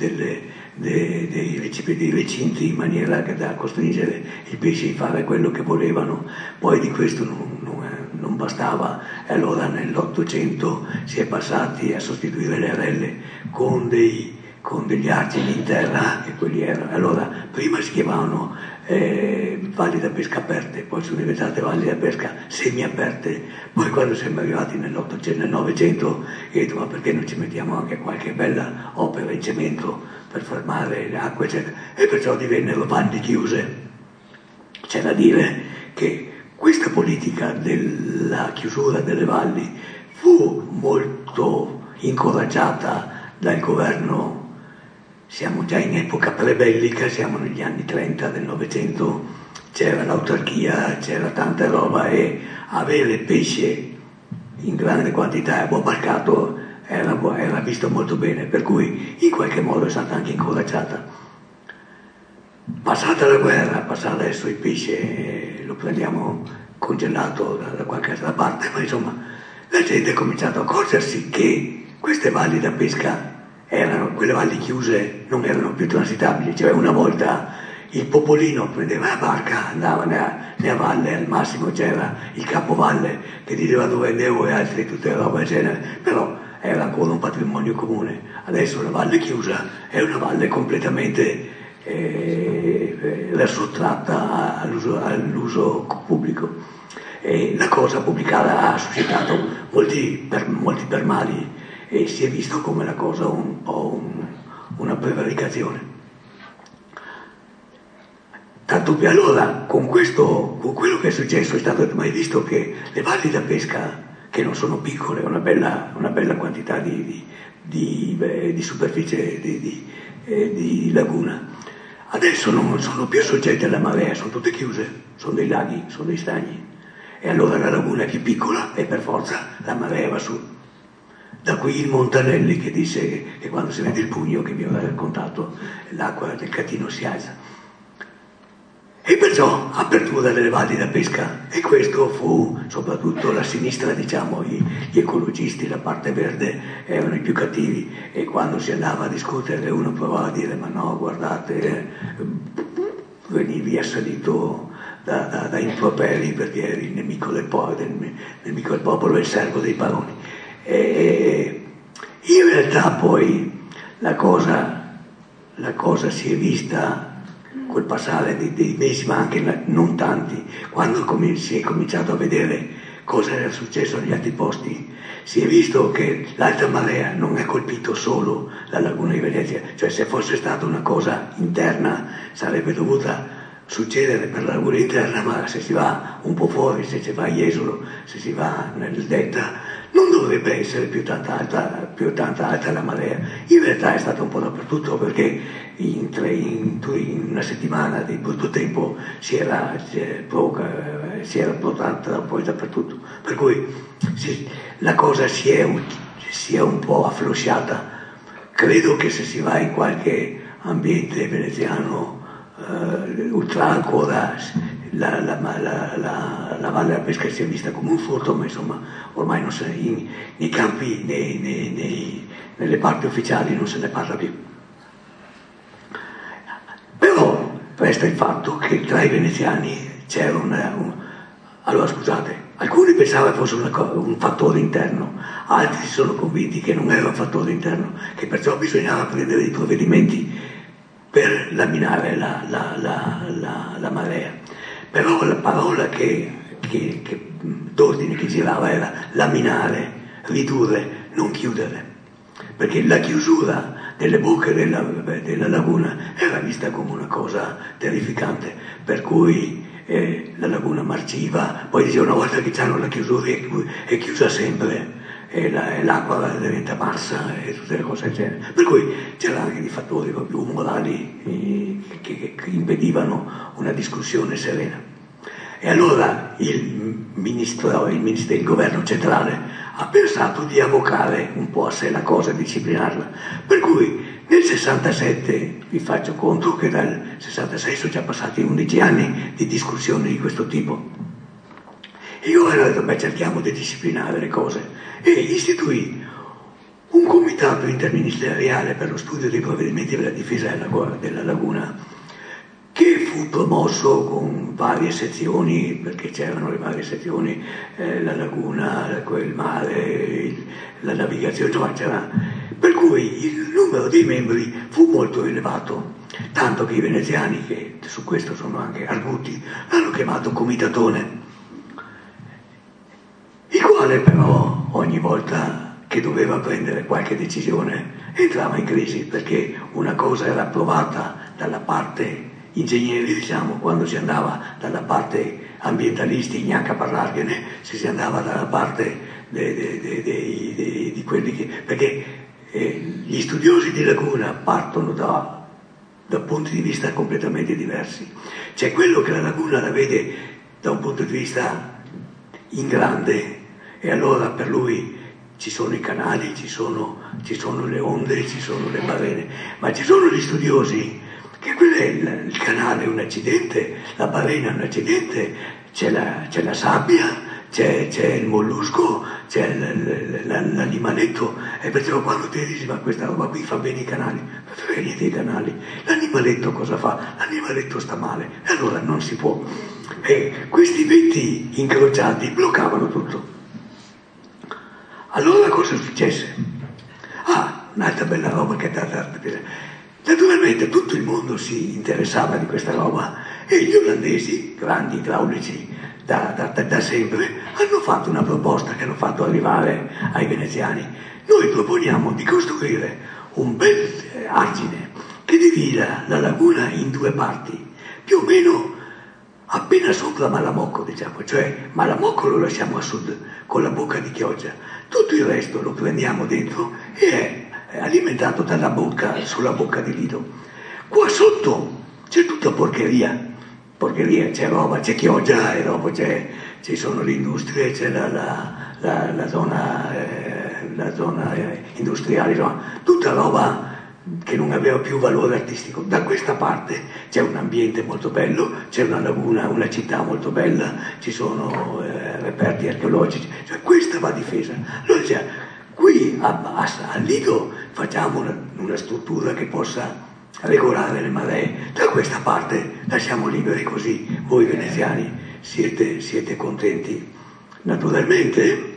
dei recinti in maniera da costringere i pesci a fare quello che volevano. Poi di questo non bastava, e allora nell'Ottocento si è passati a sostituire le arelle con degli argini in terra, e quelli erano, allora prima si chiamavano valli da pesca aperte, poi sono diventate valli da pesca semiaperte. Poi quando siamo arrivati nel Novecento ho detto: ma perché non ci mettiamo anche qualche bella opera in cemento per fermare le acque, eccetera, e perciò divennero valli chiuse. C'è da dire che questa politica della chiusura delle valli fu molto incoraggiata dal governo. Siamo già in epoca prebellica, siamo negli anni 30 del Novecento, c'era l'autarchia, c'era tanta roba, e avere pesce in grande quantità a buon mercato era visto molto bene, per cui in qualche modo è stata anche incoraggiata. Passata la guerra, passata adesso il pesce lo prendiamo congelato da qualche altra parte, ma insomma la gente ha cominciato a accorgersi che queste valli da pesca quelle valli chiuse, non erano più transitabili. Cioè una volta il popolino prendeva la barca, andava nella valle, al massimo c'era il capovalle che diceva dove andavo e altri, tutte le robe del genere, però era ancora un patrimonio comune. Adesso la valle chiusa è una valle completamente sottratta all'uso pubblico, e la cosa pubblicata ha suscitato molti permali, e si è visto come la cosa un po' una prevaricazione. Tanto più allora, con quello che è successo, è stato mai visto che le valli da pesca, che non sono piccole, una bella quantità di superficie di laguna, adesso non sono più soggette alla marea, sono tutte chiuse, sono dei laghi, sono dei stagni, e allora la laguna è più piccola e per forza la marea va su. Da qui il Montanelli che disse che quando si vede il pugno, che mi aveva raccontato, l'acqua del Catino si alza. E perciò apertura delle valli da pesca, e questo fu soprattutto la sinistra, diciamo, gli ecologisti, la parte verde erano i più cattivi, e quando si andava a discutere uno provava a dire: ma no, guardate, venivi assalito da improperi perché eri il nemico del popolo e il servo dei baroni. E in realtà poi la cosa si è vista col passare dei mesi, ma anche non tanti, quando si è cominciato a vedere cosa era successo negli altri posti. Si è visto che l'alta marea non ha colpito solo la laguna di Venezia, cioè se fosse stata una cosa interna sarebbe dovuta succedere per la laguna interna, ma se si va un po' fuori, se si va a Jesolo, se si va nel delta, non dovrebbe essere più tanta alta la marea. In realtà è stata un po' dappertutto, perché in una settimana di brutto tempo si era protanta poi dappertutto, per cui la cosa si è un po' afflosciata. Credo che se si va in qualche ambiente veneziano ultra ancora, la valle della pesca si è vista come un furto, ma insomma ormai non nei campi, nelle parti ufficiali non se ne parla più. Però resta il fatto che tra i veneziani c'era allora scusate, alcuni pensavano fosse un fattore interno, altri si sono convinti che non era un fattore interno, che perciò bisognava prendere dei provvedimenti per laminare la marea. Però la parola d'ordine che girava era laminare, ridurre, non chiudere, perché la chiusura delle bocche della laguna era vista come una cosa terrificante, per cui la laguna marciva. Poi diceva: una volta che hanno la chiusura è chiusa sempre, e l'acqua diventa marsa e tutte le cose del genere. Per cui c'erano anche dei fattori proprio umorali che impedivano una discussione serena. E allora il governo centrale ha pensato di avvocare un po' a sé la cosa, disciplinarla. Per cui nel 67, vi faccio conto che dal 66 sono già passati 11 anni di discussioni di questo tipo, Il governo ha detto, beh, cerchiamo di disciplinare le cose e istituì un comitato interministeriale per lo studio dei provvedimenti per la difesa della laguna, che fu promosso con varie sezioni, perché c'erano le varie sezioni, la laguna, il mare, la navigazione, insomma c'era. Per cui il numero dei membri fu molto elevato, tanto che i veneziani, che su questo sono anche arguti, l'hanno chiamato comitatone, il quale però ogni volta che doveva prendere qualche decisione entrava in crisi, perché una cosa era approvata dalla parte ingegneri, diciamo, quando si andava dalla parte ambientalisti, neanche a parlargliene, se si andava dalla parte di quelli che... perché gli studiosi di laguna partono da punti di vista completamente diversi. C'è quello che la laguna la vede da un punto di vista in grande, e allora per lui ci sono i canali, ci sono le onde, ci sono le balene, ma ci sono gli studiosi che il canale è un accidente, la balena è un accidente, c'è la sabbia, c'è il mollusco, c'è l'animaletto, e perciò quando ti dici ma questa roba qui fa bene i canali, ma frega niente i canali, l'animaletto cosa fa? L'animaletto sta male, e allora non si può. E questi venti incrociati bloccavano tutto. Allora cosa successe? Un'altra bella roba che naturalmente tutto il mondo si interessava di questa roba, e gli olandesi, grandi idraulici da sempre, hanno fatto una proposta che hanno fatto arrivare ai veneziani. Noi proponiamo di costruire un bel argine che divida la laguna in due parti, più o meno appena sopra Malamocco, diciamo, cioè Malamocco lo lasciamo a sud con la bocca di Chioggia, tutto il resto lo prendiamo dentro e è alimentato dalla bocca, sulla bocca di Lido. Qua sotto c'è tutta porcheria, c'è roba, c'è Chioggia e dopo ci sono le industrie, c'è la zona industriale, insomma, tutta roba che non aveva più valore artistico. Da questa parte c'è un ambiente molto bello, c'è una laguna, una città molto bella, ci sono reperti archeologici, cioè questa va difesa. Allora qui a Lido facciamo una struttura che possa regolare le maree, da questa parte lasciamo liberi, così voi veneziani siete contenti. Naturalmente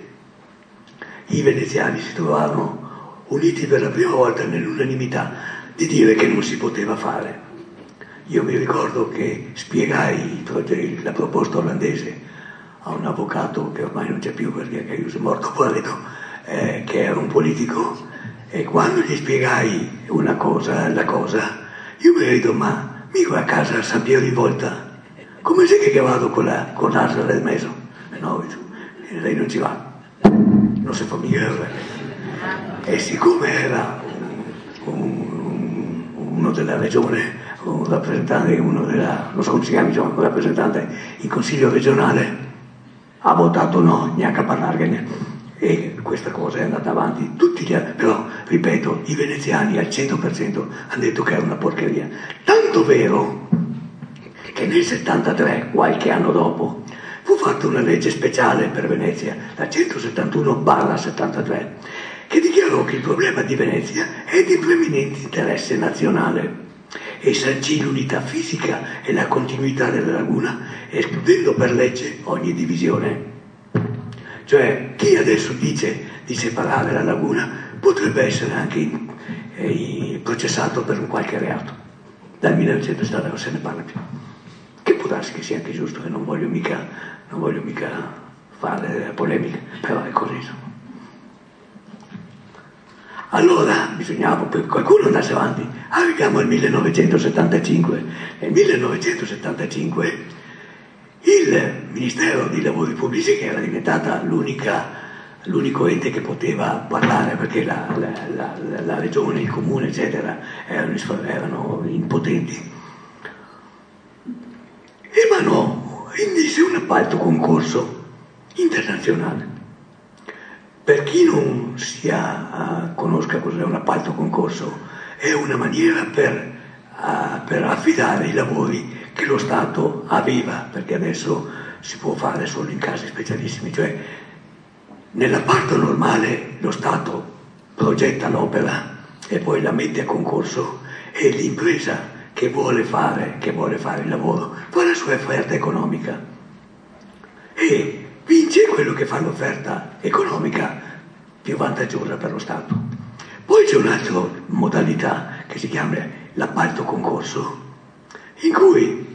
i veneziani si trovarono uniti per la prima volta nell'unanimità di dire che non si poteva fare. Io mi ricordo che spiegai la proposta olandese a un avvocato che ormai non c'è più perché è morto valido, che era un politico, e quando gli spiegai la cosa, io mi vedo, ma mica a casa a San Piero in Volta, come sei che vado con l'asa del meso? No, lei non ci va, non si fa mica. E siccome era uno della regione, un rappresentante, non so come si chiama, un rappresentante in consiglio regionale, ha votato no, neanche a parlarne. E questa cosa è andata avanti, però, ripeto, i veneziani al 100% hanno detto che era una porcheria. Tanto vero che nel 73, qualche anno dopo, fu fatta una legge speciale per Venezia, la 171/73, che dichiarò che il problema di Venezia è di preminente interesse nazionale e sancì l'unità fisica e la continuità della laguna, escludendo per legge ogni divisione. Cioè, chi adesso dice di separare la laguna potrebbe essere anche processato per un qualche reato. Dal 1970 non se ne parla più. Che può darsi che sia anche giusto, che non voglio mica fare polemiche, però è così, insomma. Allora bisognava che qualcuno andasse avanti. Arriviamo al 1975. Nel 1975 il Ministero dei Lavori Pubblici, che era diventata l'unico ente che poteva parlare, perché la regione, il comune, eccetera, erano impotenti, mise un appalto concorso internazionale. Per chi non conosca cos'è un appalto concorso, è una maniera per affidare i lavori che lo Stato aveva, perché adesso si può fare solo in casi specialissimi, cioè nella parte normale lo Stato progetta l'opera e poi la mette a concorso e l'impresa che vuole fare il lavoro fa la sua offerta economica e vince quello che fa l'offerta economica più vantaggiosa per lo Stato. Poi c'è un'altra modalità che si chiama l'appalto concorso, in cui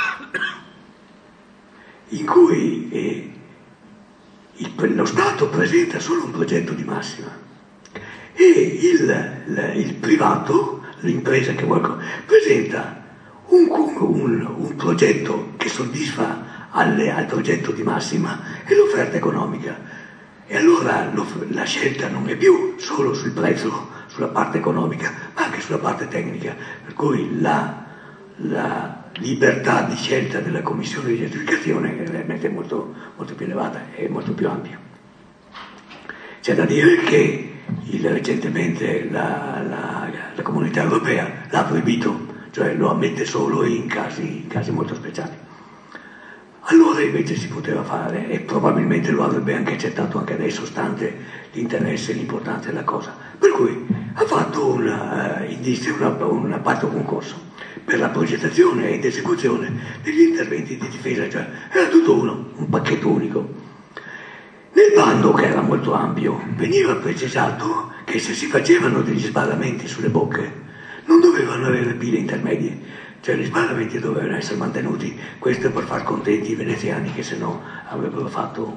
lo Stato presenta solo un progetto di massima e il privato, l'impresa che vuole, presenta un progetto che soddisfa al progetto di massima e l'offerta economica. E allora la scelta non è più solo sul prezzo, sulla parte economica, ma anche sulla parte tecnica, per cui la libertà di scelta della commissione di aggiudicazione è veramente molto, molto più elevata e molto più ampia. C'è da dire che recentemente la Comunità Europea l'ha proibito, cioè lo ammette solo in casi molto speciali. Allora invece si poteva fare e probabilmente lo avrebbe anche accettato anche adesso, stante l'interesse e l'importanza della cosa. Per cui ha fatto un appalto concorso per la progettazione ed esecuzione degli interventi di difesa, cioè era tutto un pacchetto unico. Nel bando, che era molto ampio, veniva precisato che se si facevano degli sbarramenti sulle bocche non dovevano avere pile intermedie, cioè gli sbarramenti dovevano essere mantenuti, questo per far contenti i veneziani che se no avrebbero fatto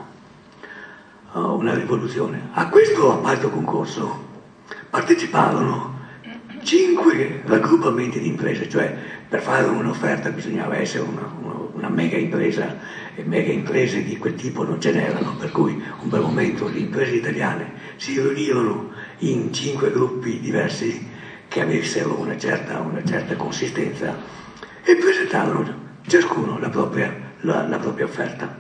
una rivoluzione. A questo appalto concorso parteciparono 5 raggruppamenti di imprese, cioè per fare un'offerta bisognava essere una mega impresa e mega imprese di quel tipo non ce n'erano, per cui un bel momento le imprese italiane si riunirono in 5 gruppi diversi che avessero una certa consistenza e presentarono ciascuno la propria offerta.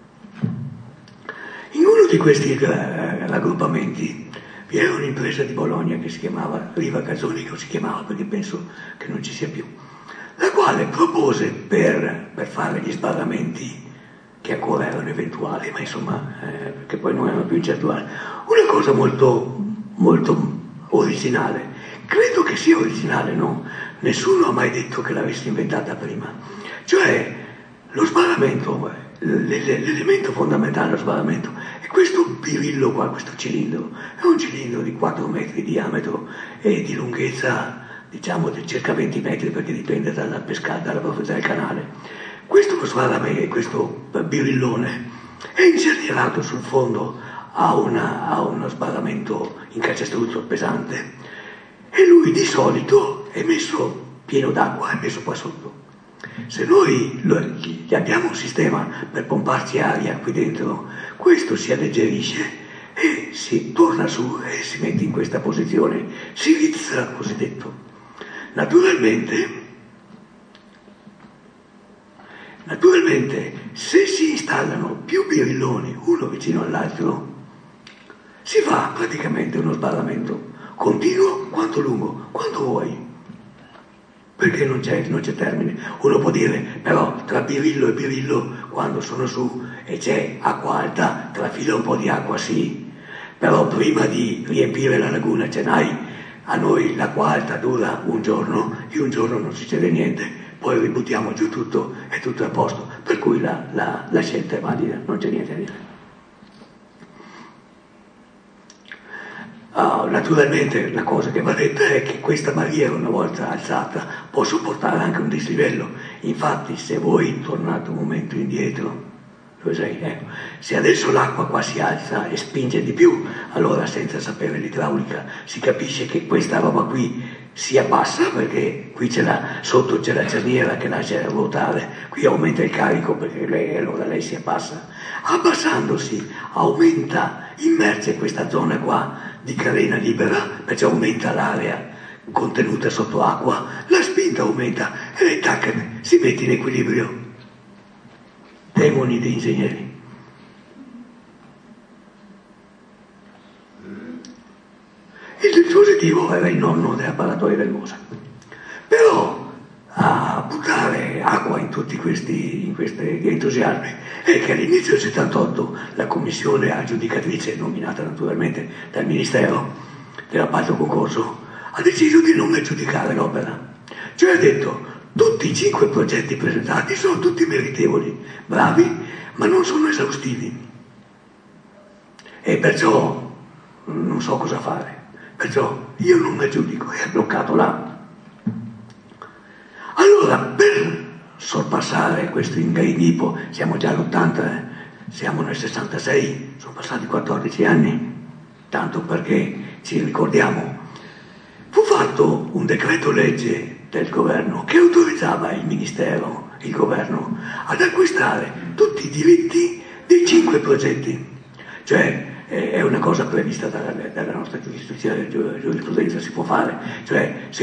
In uno di questi raggruppamenti vi era un'impresa di Bologna che si chiamava Riva Calzoni, o si chiamava perché penso che non ci sia più, la quale propose per fare gli sbarramenti che ancora erano eventuali, ma insomma che poi non erano più incertuali, una cosa molto, molto originale. Credo che sia originale, no? Nessuno ha mai detto che l'avesse inventata prima. Cioè, lo sbarramento, l'elemento fondamentale dello sbarramento è questo birillo qua, questo cilindro. È un cilindro di 4 metri di diametro e di lunghezza, diciamo, di circa 20 metri, perché dipende dalla profondità del canale. Questo sbarramento, questo birillone, è inserrato sul fondo a uno sbarramento in calcestruzzo pesante. E lui di solito è messo pieno d'acqua, è messo qua sotto. Se noi gli abbiamo un sistema per pomparci aria qui dentro, questo si alleggerisce e si torna su e si mette in questa posizione, si rizza, cosiddetto. Naturalmente, se si installano più birilloni uno vicino all'altro, si fa praticamente uno sbarramento continuo, quanto lungo, quanto vuoi, perché non c'è termine. Uno può dire, però tra birillo e birillo, quando sono su e c'è acqua alta, trafila un po' di acqua, sì, però prima di riempire la laguna ce n'hai. A noi l'acqua alta dura un giorno, in un giorno non succede niente, poi ributtiamo giù tutto e tutto è a posto, per cui la scelta è valida, non c'è niente da dire. Naturalmente la cosa che va detta è che questa barriera, una volta alzata, può sopportare anche un dislivello. Infatti, se voi tornate un momento indietro, se adesso l'acqua qua si alza e spinge di più, allora senza sapere l'idraulica si capisce che questa roba qui si abbassa, perché qui sotto c'è la cerniera che lascia ruotare, qui aumenta il carico perché allora lei si abbassa. Abbassandosi aumenta, immerge questa zona qua di carena libera, perciò aumenta l'area contenuta sotto acqua, la spinta aumenta e lei si mette in equilibrio. Demoni di ingegneri. Il dispositivo era il nonno della paratoia del Mosa. Però a buttare acqua in tutti questi entusiasmi è che all'inizio del 78 la commissione aggiudicatrice, nominata naturalmente dal Ministero dell'appalto concorso, ha deciso di non aggiudicare l'opera. Cioè ha detto: tutti i 5 progetti presentati sono tutti meritevoli, bravi, ma non sono esaustivi. E perciò non so cosa fare. Perciò io non mi aggiudico, è bloccato là. Allora, per sorpassare questo inghippo, siamo già all'80, siamo nel 66, sono passati 14 anni, tanto perché ci ricordiamo, fu fatto un decreto legge del governo che autorizzava il ministero, il governo, ad acquistare tutti i diritti dei 5 progetti. Cioè, è una cosa prevista dalla nostra giurisprudenza, si può fare. Cioè, se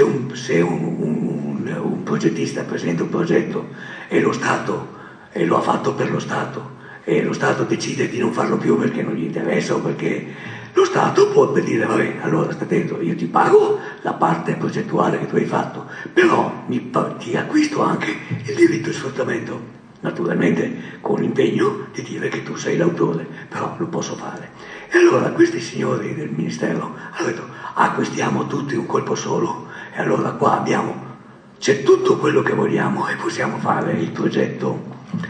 un progettista presenta un progetto e lo Stato, e lo ha fatto per lo Stato, e lo Stato decide di non farlo più perché non gli interessa o perché lo Stato può dire: vabbè, allora sta attento, io ti pago la parte progettuale che tu hai fatto, però ti acquisto anche il diritto di sfruttamento. Naturalmente con l'impegno di dire che tu sei l'autore, però lo posso fare. E allora questi signori del Ministero hanno detto: acquistiamo tutti un colpo solo, e allora qua c'è tutto quello che vogliamo e possiamo fare il progetto.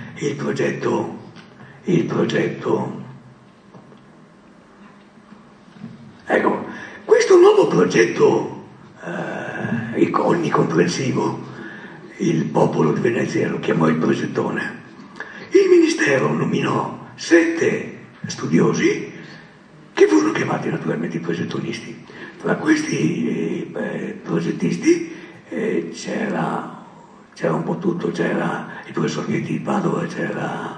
Ecco, questo nuovo progetto onnicomprensivo, il popolo di Venezia lo chiamò il progettone. Il Ministero nominò 7 studiosi che furono chiamati naturalmente i progettonisti. Tra questi progettisti c'era un po' tutto, c'era il professor Ghetti di Padova, che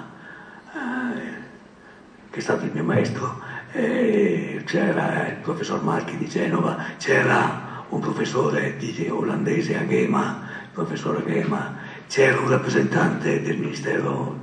è stato il mio maestro, c'era il professor Marchi di Genova, c'era un professore olandese a Ghema, il professor Ghema, c'era un rappresentante del Ministero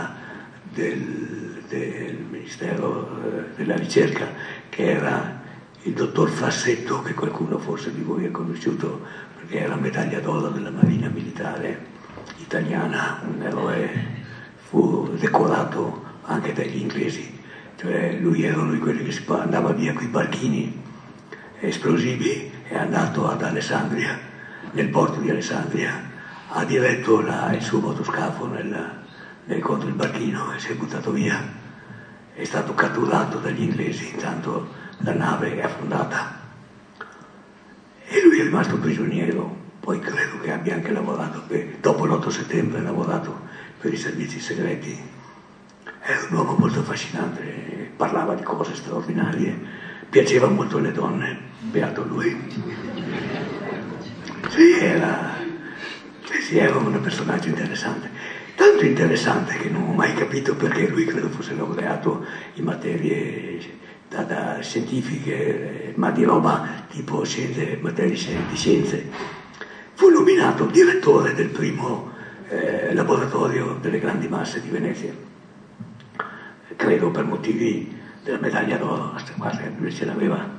della Ricerca, che era il dottor Fassetto, che qualcuno forse di voi ha conosciuto perché era medaglia d'oro della Marina Militare Italiana, un eroe, fu decorato anche dagli inglesi. Cioè lui era uno di quelli che andava via con i barchini esplosivi, è andato ad Alessandria, nel porto di Alessandria, ha diretto il suo motoscafo contro il barchino e si è buttato via. È stato catturato dagli inglesi, intanto la nave è affondata. E lui è rimasto prigioniero, poi credo che abbia anche lavorato, dopo l'8 settembre ha lavorato per i servizi segreti. Era un uomo molto affascinante, parlava di cose straordinarie, piaceva molto alle donne, beato lui. Sì, era un personaggio interessante, tanto interessante che non ho mai capito perché lui credo fosse laureato in materie scientifiche, ma di roba tipo materie di scienze. Fu nominato direttore del primo laboratorio delle grandi masse di Venezia, credo per motivi della medaglia d'oro, guarda che lui ce l'aveva.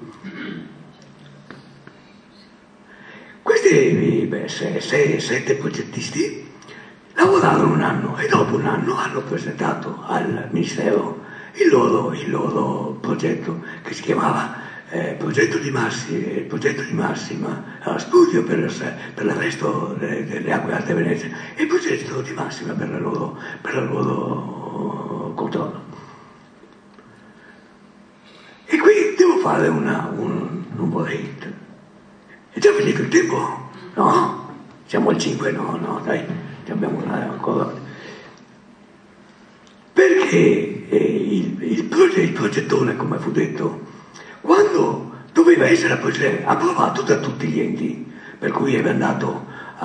Questi 7 progettisti lavorarono un anno e dopo un anno hanno presentato al Ministero il loro progetto, che si chiamava progetto di massima, studio per l'arresto delle acque alte Venezia e progetto di massima per il loro controllo. E qui devo fare non vorrei. È già finito il tempo? No? Siamo al 5? No, dai, abbiamo ancora. Perché il progettone, come fu detto, quando doveva essere approvato da tutti gli enti, per cui era andato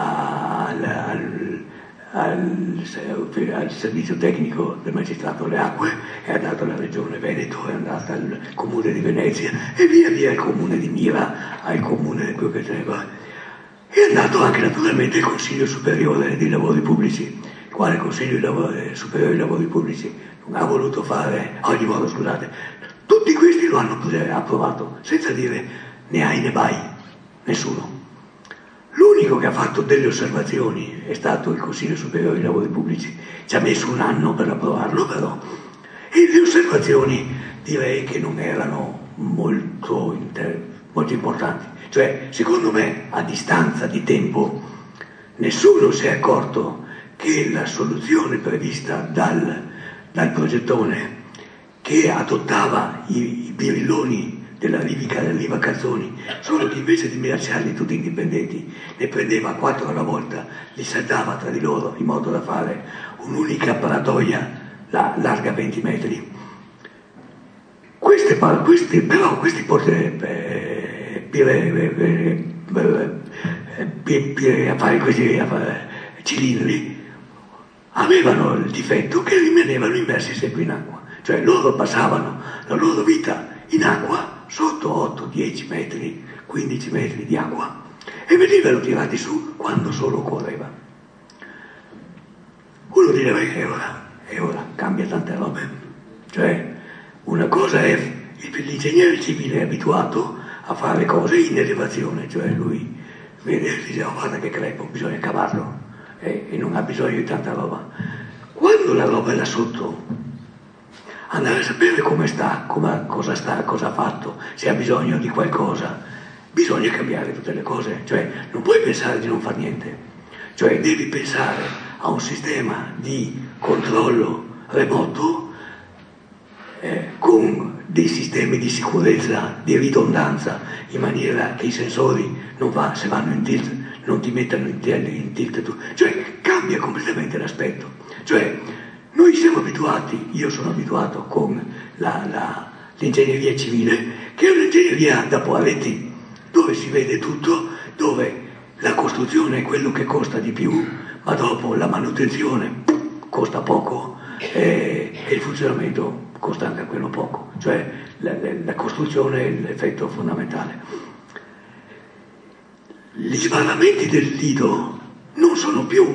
al servizio tecnico del magistrato alle acque, è andato alla regione Veneto, è andato al comune di Venezia e via via al comune di Mira, al comune di quello che teneva. È andato anche naturalmente il Consiglio Superiore dei Lavori Pubblici, il quale Consiglio Superiore dei Lavori Pubblici non ha voluto fare, ogni modo scusate, tutti questi lo hanno approvato senza dire né ai né bai, nessuno. L'unico che ha fatto delle osservazioni è stato il Consiglio Superiore dei Lavori Pubblici, ci ha messo un anno per approvarlo però, e le osservazioni direi che non erano molto importanti. Cioè, secondo me, a distanza di tempo, nessuno si è accorto che la soluzione prevista dal progettone, che adottava i birilloni della Riva Calzoni, solo che invece di lasciarli tutti indipendenti ne prendeva 4 alla volta, li saltava tra di loro in modo da fare un'unica paratoia larga 20 metri. Questi cilindri avevano il difetto che rimanevano immersi sempre in acqua, cioè loro passavano la loro vita in acqua sotto 8, 10 metri, 15 metri di acqua e venivano tirati su quando solo occorreva. Uno direbbe e ora cambia tante robe, cioè una cosa è l'ingegnere civile è abituato a fare cose in elevazione, cioè lui vede e dice guarda che crepo, bisogna cavarlo e non ha bisogno di tanta roba. Quando la roba è là sotto, andare a sapere come sta, cosa ha fatto, se ha bisogno di qualcosa, bisogna cambiare tutte le cose, cioè non puoi pensare di non fare niente, cioè devi pensare a un sistema di controllo remoto con dei sistemi di sicurezza, di ridondanza, in maniera che i sensori se vanno in tilt non ti mettano in tilt tu, cioè cambia completamente l'aspetto. Cioè noi siamo abituati, io sono abituato con l'ingegneria civile, che è un'ingegneria da poaletti, dove si vede tutto, dove la costruzione è quello che costa di più, ma dopo la manutenzione costa poco e il funzionamento costa anche quello poco, cioè la costruzione è l'effetto fondamentale. Gli sbarramenti del lido non sono più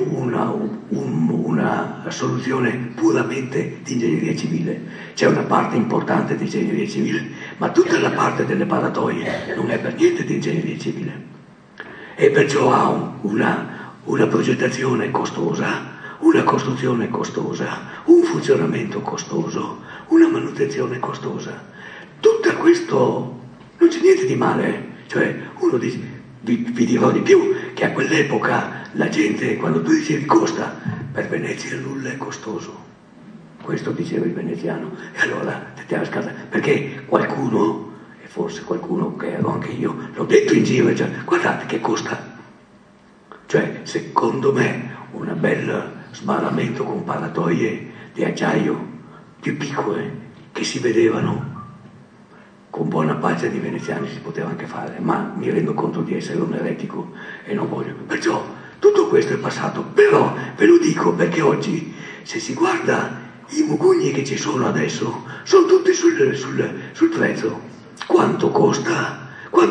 una soluzione puramente di ingegneria civile, c'è una parte importante di ingegneria civile, ma tutta la parte delle paratoie non è per niente di ingegneria civile e perciò ha una progettazione costosa, una costruzione costosa, un funzionamento costoso, una manutenzione costosa. Tutto questo non c'è niente di male, cioè uno dice, vi dirò di più, che a quell'epoca la gente, quando tu dicevi costa, per Venezia nulla è costoso. Questo diceva il veneziano, e allora ti ha scattato, perché qualcuno, e forse qualcuno che ero anche io, l'ho detto in giro, cioè, guardate che costa. Cioè, secondo me, un bel sbarramento con paratoie di acciaio più piccole che si vedevano con buona pace di veneziani si poteva anche fare, ma mi rendo conto di essere un eretico e non voglio. Perciò tutto questo è passato, però ve lo dico perché oggi se si guarda i mugugni che ci sono adesso sono tutti sul prezzo. Quanto costa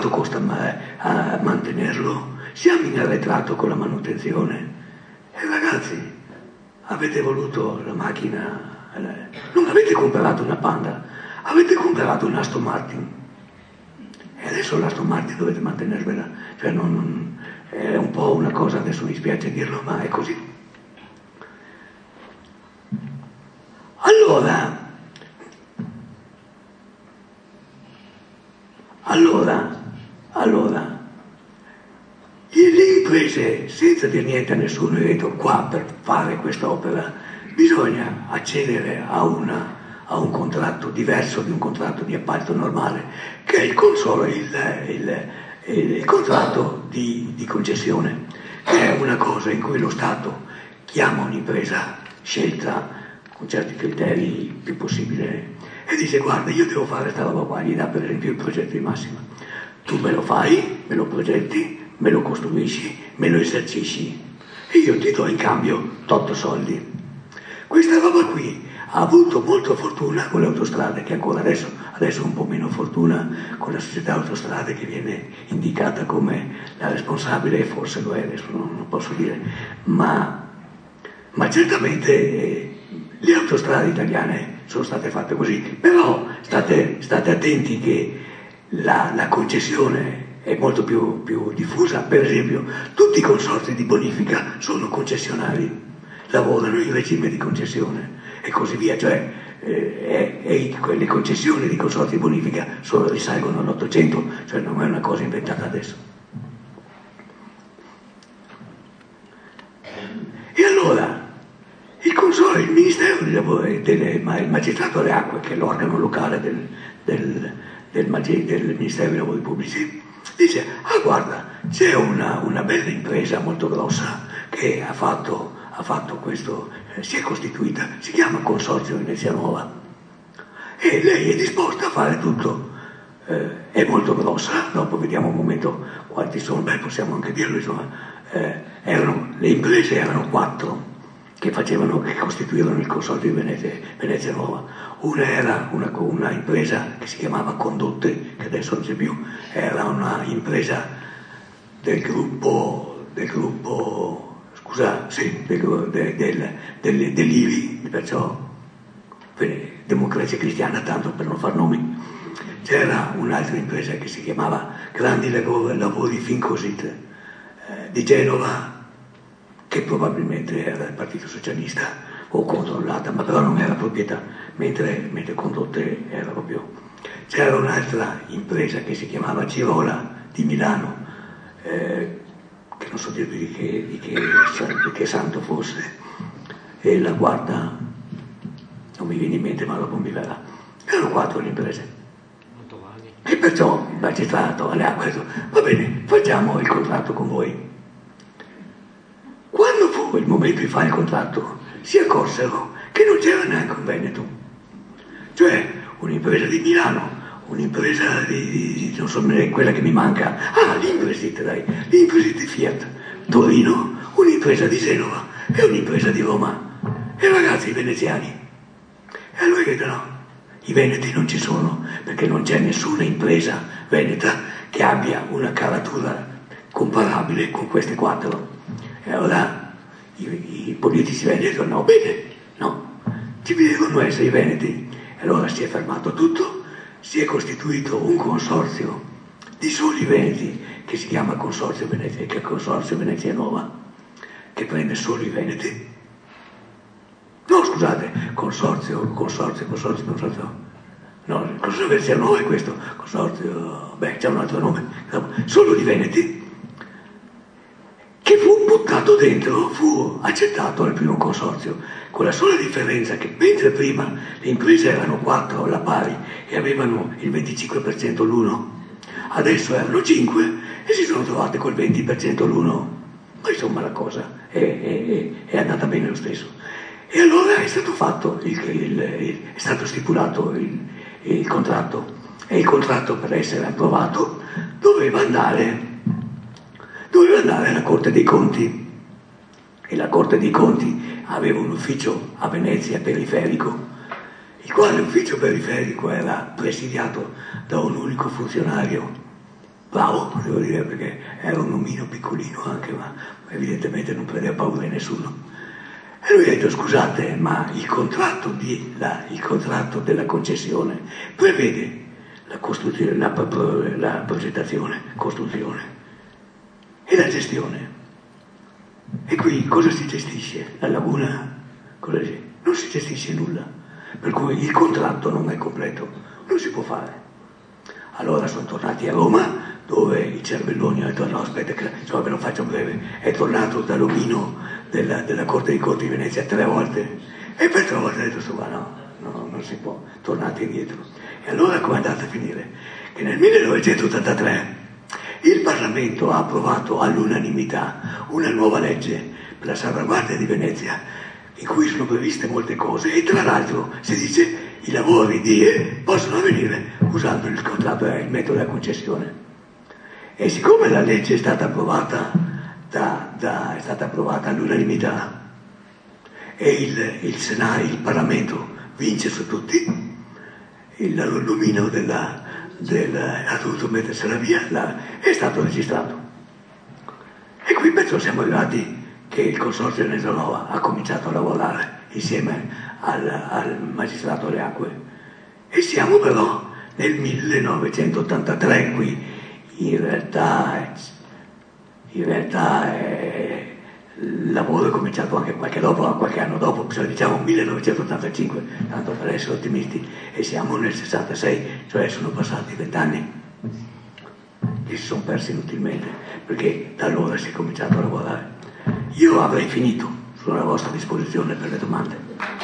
mantenerlo? Siamo in arretrato con la manutenzione e ragazzi avete voluto la macchina, non avete comprato una Panda, avete comprato un Aston Martin e adesso l'Aston Martin dovete mantenervela, cioè è un po' una cosa, adesso mi spiace dirlo, ma è così. Allora le imprese, senza dire niente a nessuno, ho detto qua per fare quest'opera bisogna accedere a un contratto diverso di un contratto di appalto normale, che è il contratto di concessione, che è una cosa in cui lo Stato chiama un'impresa scelta con certi criteri il più possibile e dice guarda io devo fare questa roba qua, gli dà per esempio il progetto di massima, tu me lo fai, me lo progetti, me lo costruisci, me lo esercisci e io ti do in cambio tot soldi. Questa roba qui ha avuto molta fortuna con le autostrade, che ancora adesso un po' meno fortuna con la società autostrade che viene indicata come la responsabile, e forse lo è, adesso non posso dire, ma certamente le autostrade italiane sono state fatte così, però state attenti che la concessione è molto più diffusa. Per esempio, tutti tutti i consorzi di bonifica sono concessionari, lavorano in regime di concessione e così via, cioè le concessioni di consorzi di bonifica risalgono all'Ottocento, cioè non è una cosa inventata adesso. E allora il Ministero il Magistrato alle Acque, che è l'organo locale del Ministero dei Lavori Pubblici, dice: ah, guarda, c'è una bella impresa molto grossa che ha fatto questo, si è costituita, si chiama Consorzio Venezia Nuova e lei è disposta a fare tutto. È molto grossa, dopo vediamo un momento quanti sono, possiamo anche dirlo, insomma, le imprese erano 4 che costituivano il Consorzio di Venezia Nuova. Una era una impresa che si chiamava Condotte, che adesso non c'è più, era una impresa del gruppo dell'IRI, perciò Democrazia Cristiana, tanto per non far nomi. C'era un'altra impresa che si chiamava Grandi Lavori Fincosit di Genova, che probabilmente era del Partito Socialista o controllata, ma però non era proprietà, mentre Condotte era proprio. C'era un'altra impresa che si chiamava Girola di Milano, che non so dirvi di che santo fosse, e la quarta non mi viene in mente, ma dopo mi verrà. Erano 4 le imprese. E perciò il magistrato alle acque ha detto: va bene, facciamo il contratto con voi. Quando fu il momento di fare il contratto, si accorsero che non c'era neanche un Veneto, cioè un'impresa di Milano, un'impresa di non so quella che mi manca, l'Impresit di Fiat, Torino, un'impresa di Genova e un'impresa di Roma. E ragazzi veneziani, e allora che no, i veneti non ci sono, perché non c'è nessuna impresa veneta che abbia una caratura comparabile con queste 4. E allora i politici veneti dicono: no, bene, no, ci devono essere i veneti. E allora si è fermato tutto, si è costituito un consorzio di soli veneti che si chiama Consorzio Venezia, che è Consorzio Venezia Nuova, che prende solo i veneti. No, scusate, consorzio. No, il Consorzio Venezia Nuova è questo, consorzio, c'è un altro nome, solo di veneti, che fu buttato dentro, fu accettato nel primo consorzio, con la sola differenza che mentre prima le imprese erano 4 alla pari e avevano il 25% l'uno, adesso erano 5 e si sono trovate col 20% l'uno. Ma insomma la cosa è andata bene lo stesso. E allora è stato fatto, è stato stipulato il contratto, e il contratto, per essere approvato, doveva andare alla Corte dei Conti, e la Corte dei Conti aveva un ufficio a Venezia periferico, il quale ufficio periferico era presidiato da un unico funzionario, bravo, devo dire, perché era un omino piccolino anche, ma evidentemente non prendeva paura di nessuno. E lui ha detto: scusate, ma il contratto della concessione prevede la costruzione, la progettazione, costruzione e la gestione. E qui cosa si gestisce? La laguna? Non si gestisce nulla, per cui il contratto non è completo, non si può fare. Allora sono tornati a Roma, dove il cervellone ha detto: no, aspetta, insomma, ve lo faccio breve, è tornato dall'omino della Corte dei Conti di Venezia 3 volte, e per 3 volte ha detto: no, non si può, tornate indietro. E allora come è andata a finire? Che nel 1983 il Parlamento ha approvato all'unanimità una nuova legge per la salvaguardia di Venezia, in cui sono previste molte cose, e tra l'altro si dice: i lavori possono avvenire usando il contratto, il metodo della concessione. E siccome la legge è stata approvata all'unanimità e il Parlamento vince su tutti, l'omino ha dovuto mettersela via, è stato registrato. E qui penso siamo arrivati che il Consorzio Venezia Nuova ha cominciato a lavorare insieme al Magistrato alle Acque, e siamo però nel 1983 qui. In realtà In realtà il lavoro è cominciato anche qualche anno dopo, cioè diciamo 1985, tanto per essere ottimisti, e siamo nel 66, cioè sono passati 20 anni che si sono persi inutilmente, perché da allora si è cominciato a lavorare. Io avrei finito, sono a vostra disposizione per le domande.